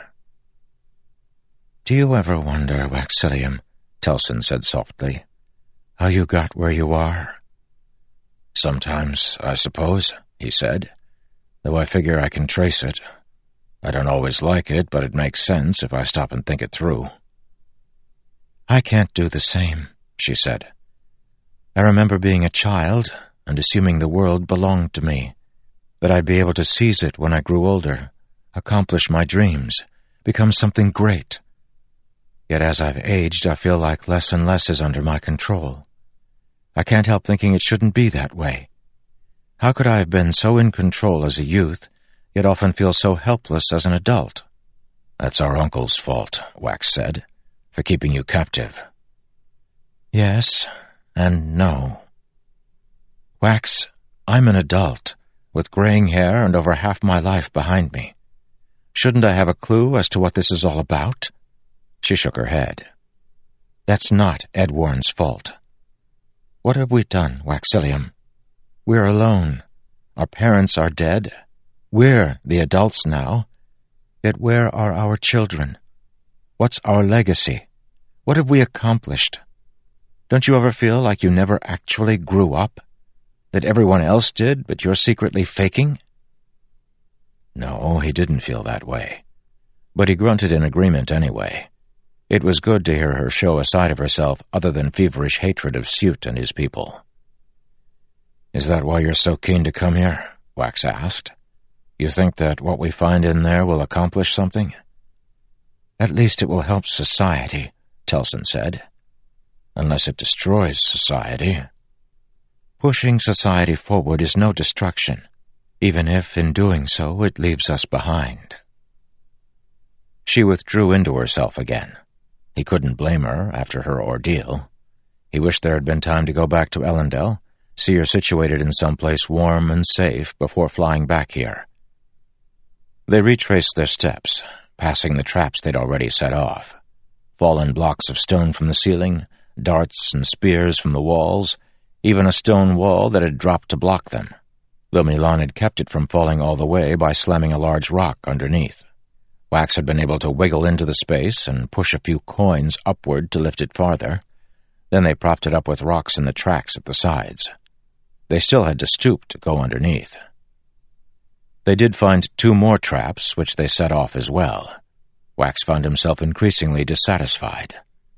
B: "Do you ever wonder, Waxillium," Telsin said softly, "how you got where you are?"
A: "Sometimes, I suppose," he said, "though I figure I can trace it. I don't always like it, but it makes sense if I stop and think it through."
B: "I can't do the same," she said. "I remember being a child and assuming the world belonged to me, that I'd be able to seize it when I grew older, accomplish my dreams, become something great. Yet as I've aged, I feel like less and less is under my control. I can't help thinking it shouldn't be that way. How could I have been so in control as a youth, yet often feel so helpless as an adult?"
A: "That's our uncle's fault," Wax said, "for keeping you captive."
B: "Yes, and no. Wax, I'm an adult, with graying hair and over half my life behind me. Shouldn't I have a clue as to what this is all about?" She shook her head. "That's not Ed Warren's fault. What have we done, Waxillium? We're alone. Our parents are dead. We're the adults now. Yet where are our children? What's our legacy? What have we accomplished? Don't you ever feel like you never actually grew up? That everyone else did, but you're secretly faking?"
A: No, he didn't feel that way. But he grunted in agreement anyway. It was good to hear her show a side of herself other than feverish hatred of Suit and his people. "Is that why you're so keen to come here?" Wax asked. "You think that what we find in there will accomplish something?"
B: "At least it will help society," Telsin said.
A: "Unless it destroys society."
B: "Pushing society forward is no destruction, even if, in doing so, it leaves us behind."
A: She withdrew into herself again. He couldn't blame her after her ordeal. He wished there had been time to go back to Elendel, see her situated in some place warm and safe before flying back here. They retraced their steps, passing the traps they'd already set off. Fallen blocks of stone from the ceiling, darts and spears from the walls, even a stone wall that had dropped to block them, though Milan had kept it from falling all the way by slamming a large rock underneath. Wax had been able to wiggle into the space and push a few coins upward to lift it farther. Then they propped it up with rocks in the tracks at the sides. They still had to stoop to go underneath. They did find two more traps, which they set off as well. Wax found himself increasingly dissatisfied.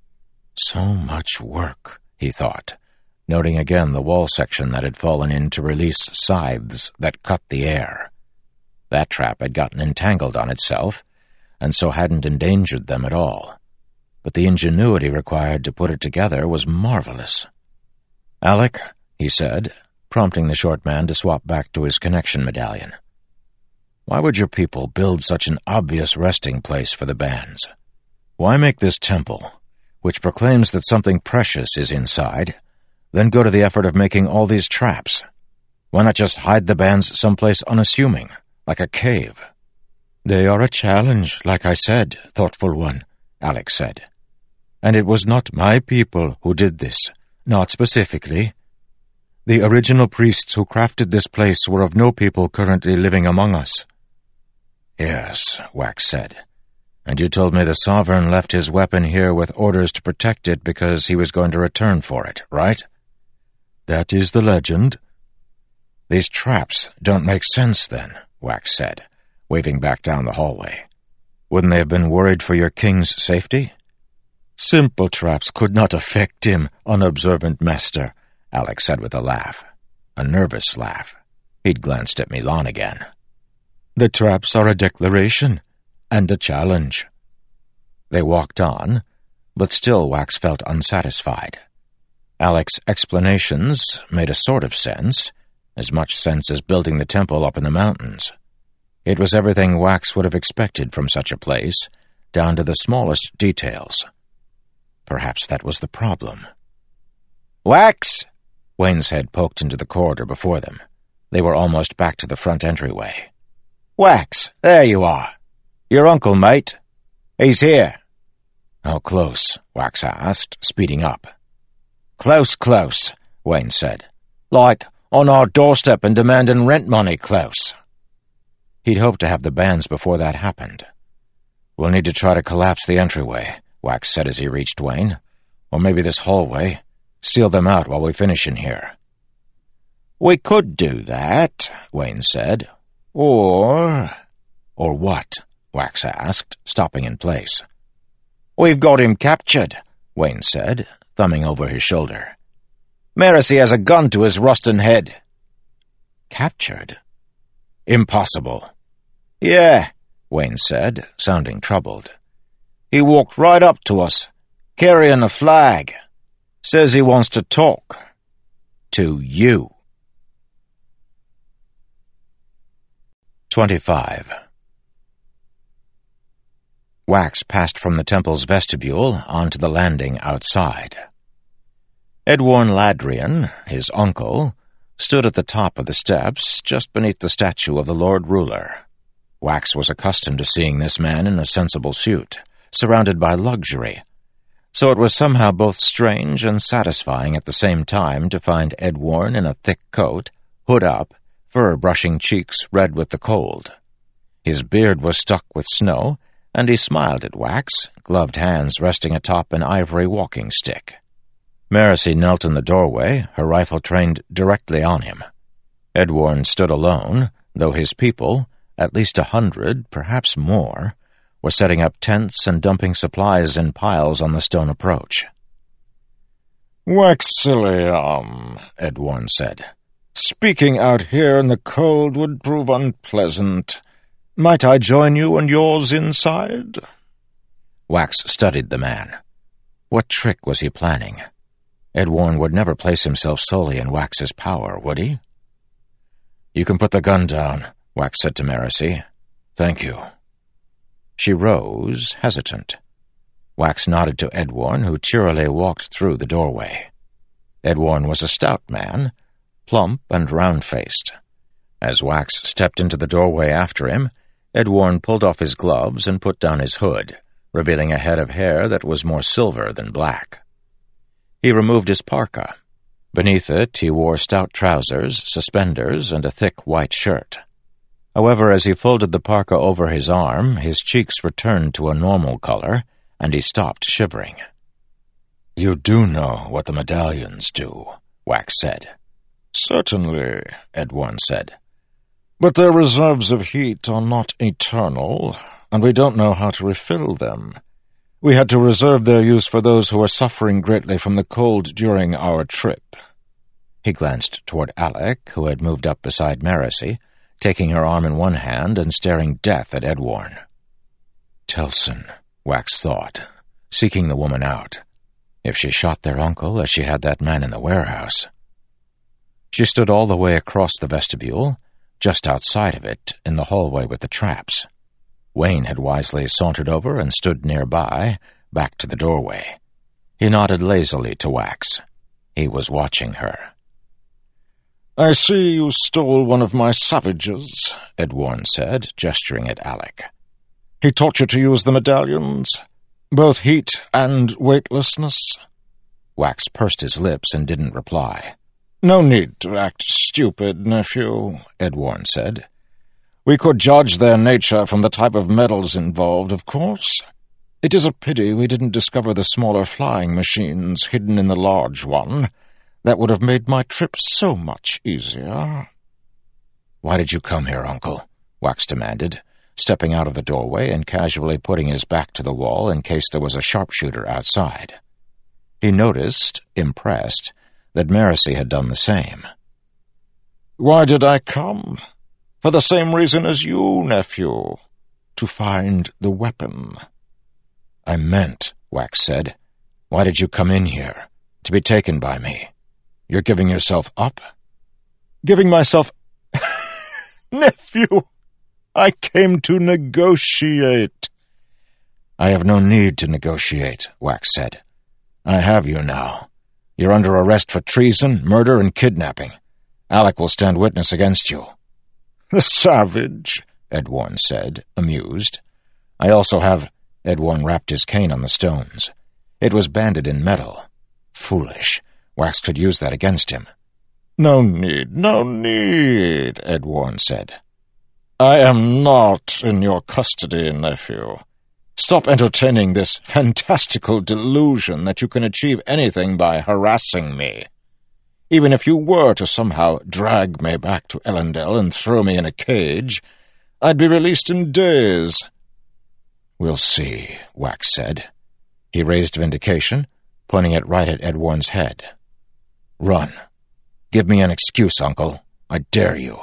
A: So much work, he thought, noting again the wall section that had fallen in to release scythes that cut the air. That trap had gotten entangled on itself, and so hadn't endangered them at all. But the ingenuity required to put it together was marvelous. "Alec," he said, prompting the short man to swap back to his connection medallion, "why would your people build such an obvious resting place for the bands? Why make this temple, which proclaims that something precious is inside, then go to the effort of making all these traps? Why not just hide the bands someplace unassuming, like a cave?" "They are a challenge, like I said, thoughtful one," Alec said. "And it was not my people who did this, not specifically. The original priests who crafted this place were of no people currently living among us." "Yes," Wax said. "And you told me the Sovereign left his weapon here with orders to protect it because he was going to return for it, right?"
B: "That is the legend."
A: "These traps don't make sense then," Wax said, waving back down the hallway. "Wouldn't they have been worried for your king's safety?"
B: "Simple traps could not affect him, unobservant master," Alec said with a laugh, a nervous laugh. He'd glanced at Milan again. "The traps are a declaration and a challenge." They walked on, but still Wax felt unsatisfied. Alec's explanations made a sort of sense, as much sense as building the temple up in the mountains. It was everything Wax would have expected from such a place, down to the smallest details. Perhaps that was the problem. "Wax!" Wayne's head poked into the corridor before them. They were almost back to the front entryway. "Wax, there you are. Your uncle, mate. He's here." "How close?" Wax asked, speeding up. "Close, close," Wayne said. "Like on our doorstep and demanding rent money close."
A: He'd hoped to have the bands before that happened. "We'll need to try to collapse the entryway," Wax said as he reached Wayne. "Or maybe this hallway. Seal them out while we finish in here." "We could do that," Wayne said. Or... Or what? Wax asked, stopping in place. "We've got him captured," Wayne said, thumbing over his shoulder. "Marasi has a gun to his rotten head." "Captured?" "Impossible." "Yeah," Wayne said, sounding troubled. "He walked right up to us, carrying a flag. Says he wants to talk. To you."
B: Twenty-five. Wax passed from the temple's vestibule onto the landing outside. Edwarn Ladrian, his uncle, stood at the top of the steps just beneath the statue of the Lord Ruler. Wax was accustomed to seeing this man in a sensible suit, surrounded by luxury, so it was somehow both strange and satisfying at the same time to find Edwarn in a thick coat, hood up, fur-brushing cheeks red with the cold. His beard was stuck with snow, and he smiled at Wax, gloved hands resting atop an ivory walking stick. Marasi knelt in the doorway, her rifle trained directly on him. Edwarn stood alone, though his people, at least a hundred, perhaps more, were setting up tents and dumping supplies in piles on the stone approach.
C: "Waxilium," Edwarn said. "Speaking out here in the cold would prove unpleasant. Might I join you and yours inside?"
B: Wax studied the man. What trick was he planning? Edwarn would never place himself solely in Wax's power, would he? "You can put the gun down," Wax said to Marasi. "Thank you." She rose, hesitant. Wax nodded to Edwarn, who cheerily walked through the doorway. Edwarn was a stout man, plump and round-faced. As Wax stepped into the doorway after him, Edwarn pulled off his gloves and put down his hood, revealing a head of hair that was more silver than black. He removed his parka. Beneath it, he wore stout trousers, suspenders, and a thick white shirt. However, as he folded the parka over his arm, his cheeks returned to a normal color, and he stopped shivering.
C: "You do know what the medallions do," Wax said. "Certainly," Edwarn said. "But their reserves of heat are not eternal, and we don't know how to refill them. We had to reserve their use for those who are suffering greatly from the cold during our trip."
B: He glanced toward Alec, who had moved up beside Marasi, taking her arm in one hand and staring death at Edwarn. Telson, Wax thought, seeking the woman out. If she shot their uncle as she had that man in the warehouse. She stood all the way across the vestibule, just outside of it, in the hallway with the traps. Wayne had wisely sauntered over and stood nearby, back to the doorway. He nodded lazily to Wax. He was watching her.
C: "I see you stole one of my savages," Edwarn said, gesturing at Alec. "He taught you to use the medallions, both heat and weightlessness?"
B: Wax pursed his lips and didn't reply.
C: "No need to act stupid, nephew," Edwarn said. "We could judge their nature from the type of metals involved, of course. It is a pity we didn't discover the smaller flying machines hidden in the large one. That would have made my trip so much easier."
B: "Why did you come here, Uncle?" Wax demanded, stepping out of the doorway and casually putting his back to the wall in case there was a sharpshooter outside. He noticed, impressed, that Marasi had done the same.
C: "Why did I come? For the same reason as you, nephew. To find the weapon."
B: "I meant," Wax said, "why did you come in here? To be taken by me? You're giving yourself up?"
C: "Giving myself... Nephew, I came to negotiate."
B: "I have no need to negotiate," Wax said. "I have you now. You're under arrest for treason, murder, and kidnapping. Alec will stand witness against you."
C: "The savage,"
B: Edwarn said, amused. "I also have—" Edwarn rapped his cane on the stones. It was banded in metal. Foolish. Wax could use that against him.
C: "No need, no need," Edwarn said. I am not in your custody, nephew. Stop entertaining this fantastical delusion that you can achieve anything by harassing me. Even if you were to somehow drag me back to Elendel and throw me in a cage, I'd be released in days. We'll see, Wax said. He raised Vindication, pointing it right at Edwarn's head. Run. Give me an excuse, Uncle. I dare you.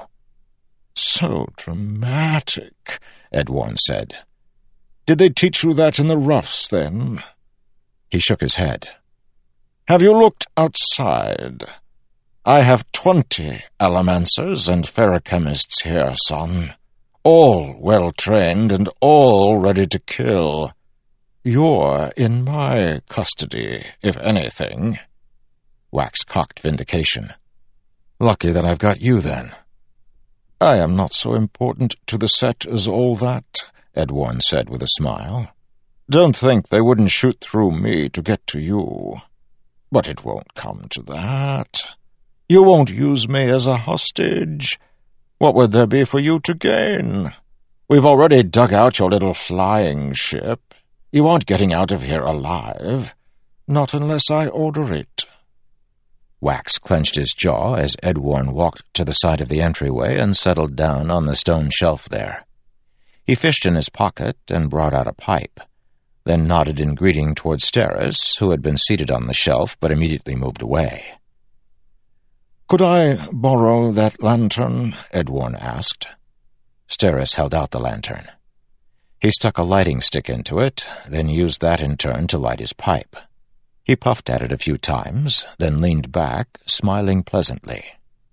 C: So dramatic, Edwarn said. Did they teach you that in the roughs, then? He shook his head. Have you looked outside? I have twenty allomancers and feruchemists here, son. All well-trained and all ready to kill. You're in my custody, if anything. Wax cocked Vindication. Lucky that I've got you, then. I am not so important to the set as all that, Edwarn said with a smile. Don't think they wouldn't shoot through me to get to you. But it won't come to that. You won't use me as a hostage. What would there be for you to gain? We've already dug out your little flying ship. You aren't getting out of here alive. Not unless I order it. Wax clenched his jaw as Edwarn walked to the side of the entryway and settled down on the stone shelf there. He fished in his pocket and brought out a pipe, then nodded in greeting toward Steris, who had been seated on the shelf but immediately moved away. "Could I borrow that lantern?" Edwarn asked. Steris held out the lantern. He stuck a lighting stick into it, then used that in turn to light his pipe. He puffed at it a few times, then leaned back, smiling pleasantly.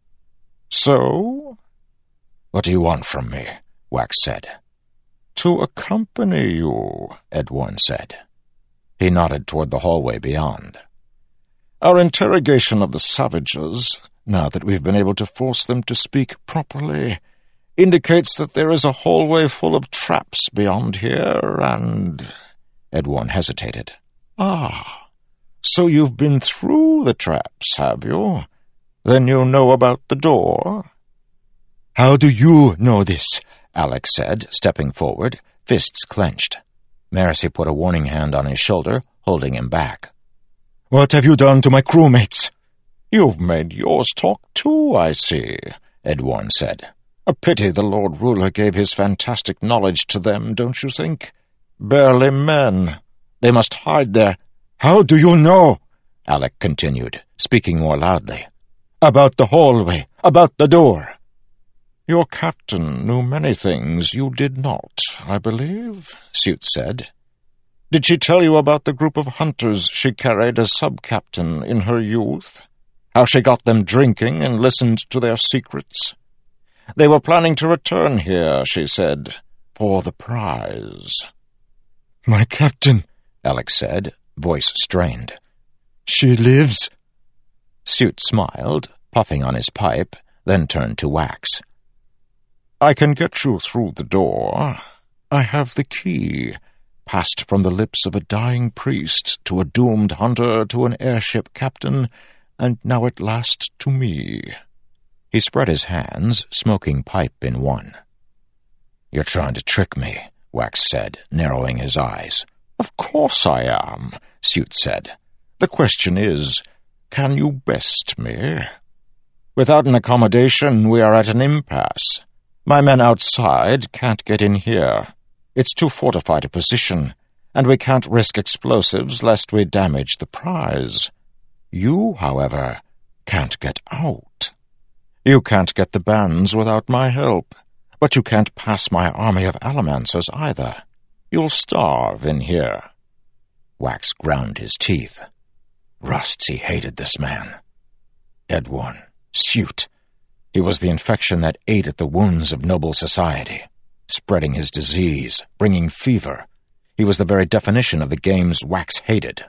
C: "So? What do you want from me?" Wax said. "To accompany you," Edwarn said. He nodded toward the hallway beyond. "Our interrogation of the savages, now that we've been able to force them to speak properly, indicates that there is a hallway full of traps beyond here, and—" Edwarn hesitated. "Ah, so you've been through the traps, have you? Then you know about the door?" "How do you know this?" Alex said, stepping forward, fists clenched. Marcy put a warning hand on his shoulder, holding him back. "What have you done to my crewmates?" "You've made yours talk too, I see," Edwarn said. "A pity the Lord Ruler gave his fantastic knowledge to them, don't you think? Barely men. They must hide their—" "How do you know?" Alec continued, speaking more loudly. "About the hallway, about the door." "Your captain knew many things you did not, I believe," Suit said. "Did she tell you about the group of hunters she carried as sub-captain in her youth? How she got them drinking and listened to their secrets? They were planning to return here, she said, for the prize." "My captain," Alex said, voice strained. "She lives?" Suit smiled, puffing on his pipe, then turned to Wax. "I can get you through the door. I have the key, passed from the lips of a dying priest to a doomed hunter to an airship captain, and now at last to me." He spread his hands, smoking pipe in one. "You're trying to trick me," Wax said, narrowing his eyes. "Of course I am," Suit said. "The question is, can you best me? Without an accommodation, we are at an impasse. My men outside can't get in here. It's too fortified a position, and we can't risk explosives lest we damage the prize. You, however, can't get out. You can't get the bands without my help, but you can't pass my army of allomancers either. You'll starve in here." Wax ground his teeth. Rusts, he hated this man. Edwarn, Suit. He was the infection that ate at the wounds of noble society, spreading his disease, bringing fever. He was the very definition of the games Wax hated.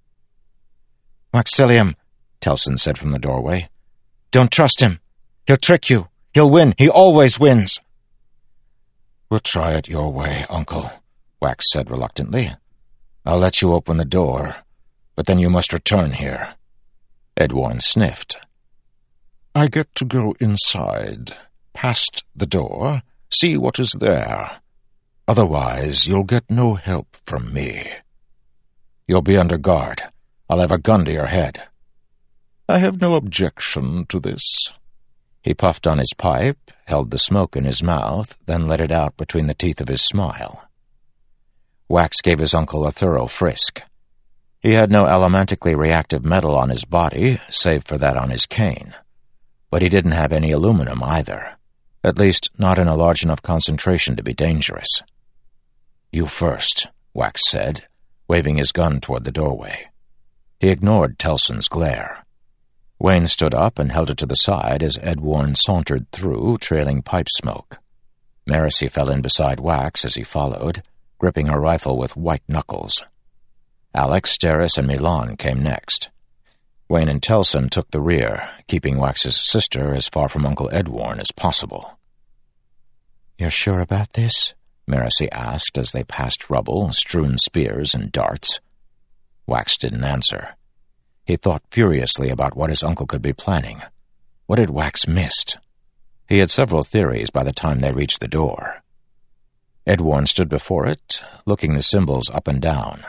C: "Waxilium," Telson said from the doorway. "Don't trust him. He'll trick you. He'll win. He always wins." "We'll try it your way, Uncle," Wax said reluctantly. "I'll let you open the door, but then you must return here." Edwarn sniffed. "I get to go inside, past the door, See what is there. Otherwise, you'll get no help from me. You'll be under guard. I'll have a gun to your head. I have no objection to this."
A: He puffed on his pipe, held the smoke in his mouth, then let it out between the teeth of his smile. Wax gave his uncle a thorough frisk. He had no elementically reactive metal on his body, save for that on his cane. But he didn't have any aluminum either, at least not in a large enough concentration to be dangerous. "You first," Wax said, waving his gun toward the doorway. He ignored Telson's glare. Wayne stood up and held it to the side as Ed Warren sauntered through, trailing pipe smoke. Marcy fell in beside Wax as he followed, gripping her rifle with white knuckles. Alex, Steris, and Milan came next. Wayne and Telson took the rear, keeping Wax's sister as far from Uncle Ed Warren as possible.
B: "You're sure about this?"
A: Marcy asked as they passed rubble, strewn spears, and darts. Wax didn't answer. He thought furiously about what his uncle could be planning. What had Wax missed? He had several theories by the time they reached the door. Ed Warren stood before it, looking the symbols up and down.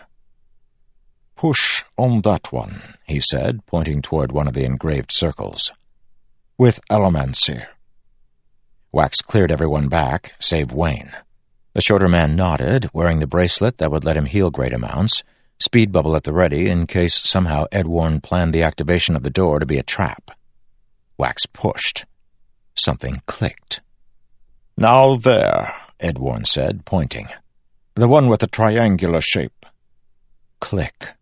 C: "Push on that one," he said, pointing toward one of the engraved circles. "With allomancy."
A: Wax cleared everyone back, save Wayne. The shorter man nodded, wearing the bracelet that would let him heal great amounts, speed bubble at the ready in case somehow Ed Warren planned the activation of the door to be a trap. Wax pushed. Something clicked.
C: "Now there," Ed Warren said, pointing. "The one with the triangular shape."
A: Click.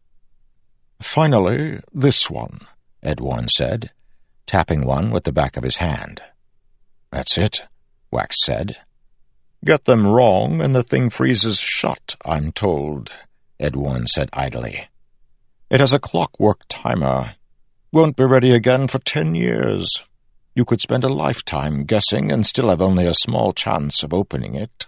C: "Finally, this one," Ed Warren said,
A: tapping one with the back of his hand.
C: "That's it,"
A: Wax said.
C: "Get them wrong and the thing freezes shut, I'm told,"
A: Ed Warren said idly.
C: "It has a clockwork timer. Won't be ready again for ten years. You could spend a lifetime guessing and still have only a small chance of opening it."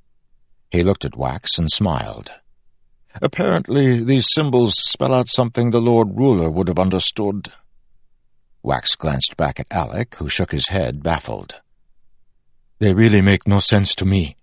A: He looked at Wax and smiled.
C: "Apparently these symbols spell out something the Lord Ruler would have understood."
A: Wax glanced back at Alec, who shook his head, baffled.
C: "They really make no sense to me."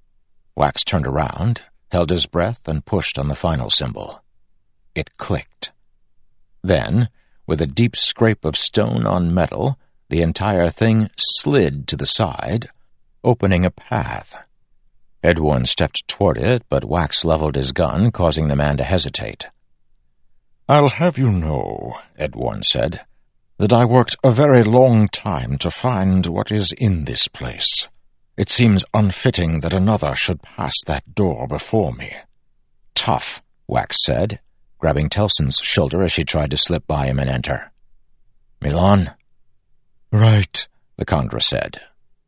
A: Wax turned around, held his breath, and pushed on the final symbol. It clicked. Then, with a deep scrape of stone on metal, the entire thing slid to the side, opening a path. Ed Warren stepped toward it, but Wax leveled his gun, causing the man to hesitate.
C: "I'll have you know," Ed Warren said, "that I worked a very long time to find what is in this place. It seems unfitting that another should pass that door before me."
A: "Tough," Wax said, grabbing Telson's shoulder as she tried to slip by him and enter. "Milan?"
C: "Right,"
A: the Kandra said.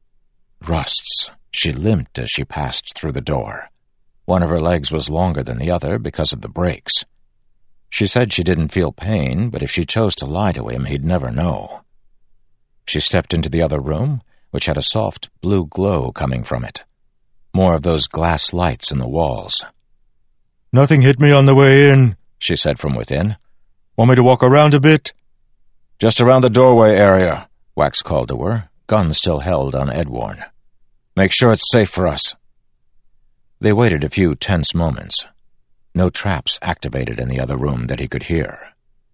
A: "Rusts." She limped as she passed through the door. One of her legs was longer than the other because of the breaks. She said she didn't feel pain, but if she chose to lie to him, he'd never know. She stepped into the other room, which had a soft blue glow coming from it. More of those glass lights in the walls.
C: "Nothing hit me on the way in,"
A: she said from within.
C: "Want me to walk around a bit?"
A: "Just around the doorway area," Wax called to her, gun still held on Ed Warren. "Make sure it's safe for us." They waited a few tense moments. No traps activated in the other room that he could hear.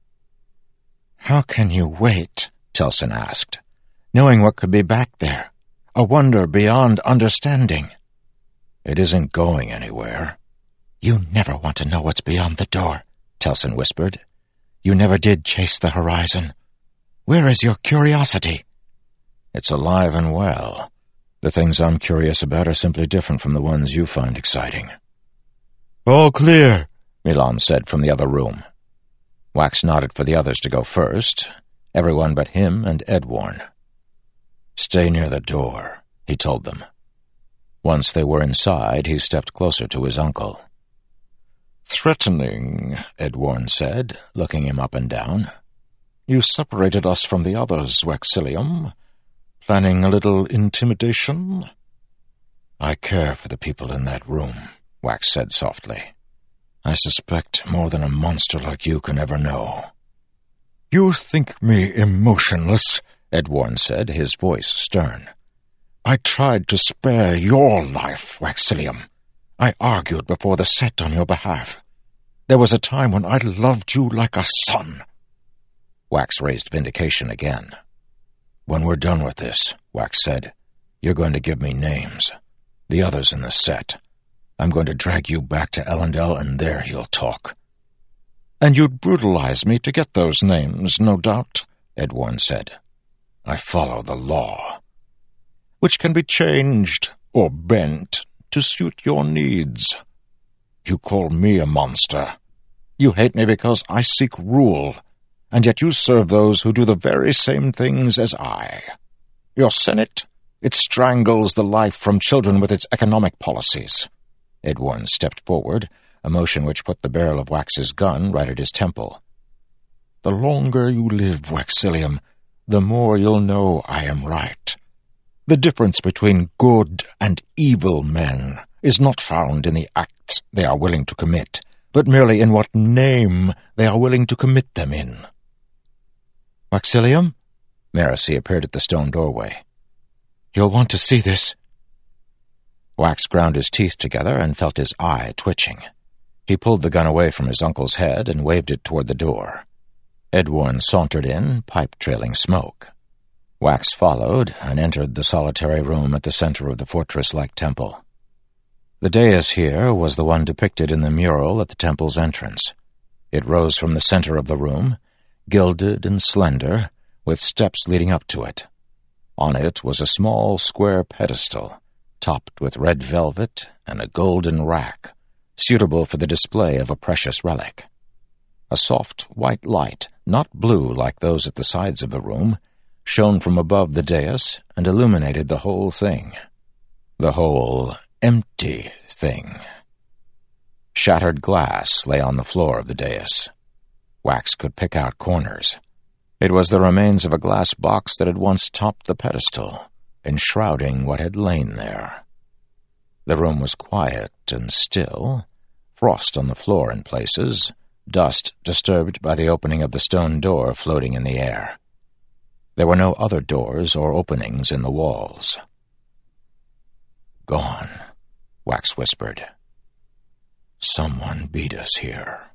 B: "How can you wait?" Telson asked, "knowing what could be back there? A wonder beyond understanding."
A: "It isn't going anywhere."
B: "You never want to know what's beyond the door," Telson whispered. "You never did chase the horizon. Where is your curiosity?"
A: "It's alive and well. The things I'm curious about are simply different from the ones you find exciting."
C: "All clear,"
A: Milan said from the other room. Wax nodded for the others to go first, everyone but him and Ed Warren. "Stay near the door," he told them. Once they were inside, he stepped closer to his uncle.
C: "Threatening," Ed Warren said, looking him up and down. "You separated us from the others, Waxilium. Planning a little intimidation?"
A: "I care for the people in that room," Wax said softly. "I suspect more than a monster like you can ever know."
C: "You think me emotionless,"
A: Ed Warren said, his voice stern.
C: I tried to spare your life, Waxilium. I argued before the Set on your behalf. There was a time when I loved you like a son."
A: Wax raised vindication again. "When we're done with this," Wax said, "you're going to give me names. The others in the Set. I'm going to drag you back to Elendel, and there you'll talk."
C: "And you'd brutalize me to get those names, no doubt," Edwarn said.
A: "I follow the law."
C: "Which can be changed or bent to suit your needs. You call me a monster. You hate me because I seek rule, and yet you serve those who do the very same things as I. Your Senate, it strangles the life from children with its economic policies."
A: Edwarn stepped forward, a motion which put the barrel of Wax's gun right at his temple.
C: "The longer you live, Waxilium, the more you'll know I am right. The difference between good and evil men is not found in the acts they are willing to commit, but merely in what name they are willing to commit them in."
B: "Waxilium?"
A: Marasi appeared at the stone doorway.
B: "You'll want to see this."
A: Wax ground his teeth together and felt his eye twitching. He pulled the gun away from his uncle's head and waved it toward the door. Edwarn sauntered in, pipe trailing smoke. Wax followed and entered the solitary room at the center of the fortress-like temple. The dais here was the one depicted in the mural at the temple's entrance. It rose from the center of the room, gilded and slender, with steps leading up to it. On it was a small square pedestal, topped with red velvet and a golden rack, suitable for the display of a precious relic. A soft white light, not blue like those at the sides of the room, shone from above the dais and illuminated the whole thing. The whole empty thing. Shattered glass lay on the floor of the dais. Wax could pick out corners. It was the remains of a glass box that had once topped the pedestal, enshrouding what had lain there. The room was quiet and still, frost on the floor in places, dust disturbed by the opening of the stone door floating in the air. There were no other doors or openings in the walls. "Gone," Wax whispered. "Someone beat us here."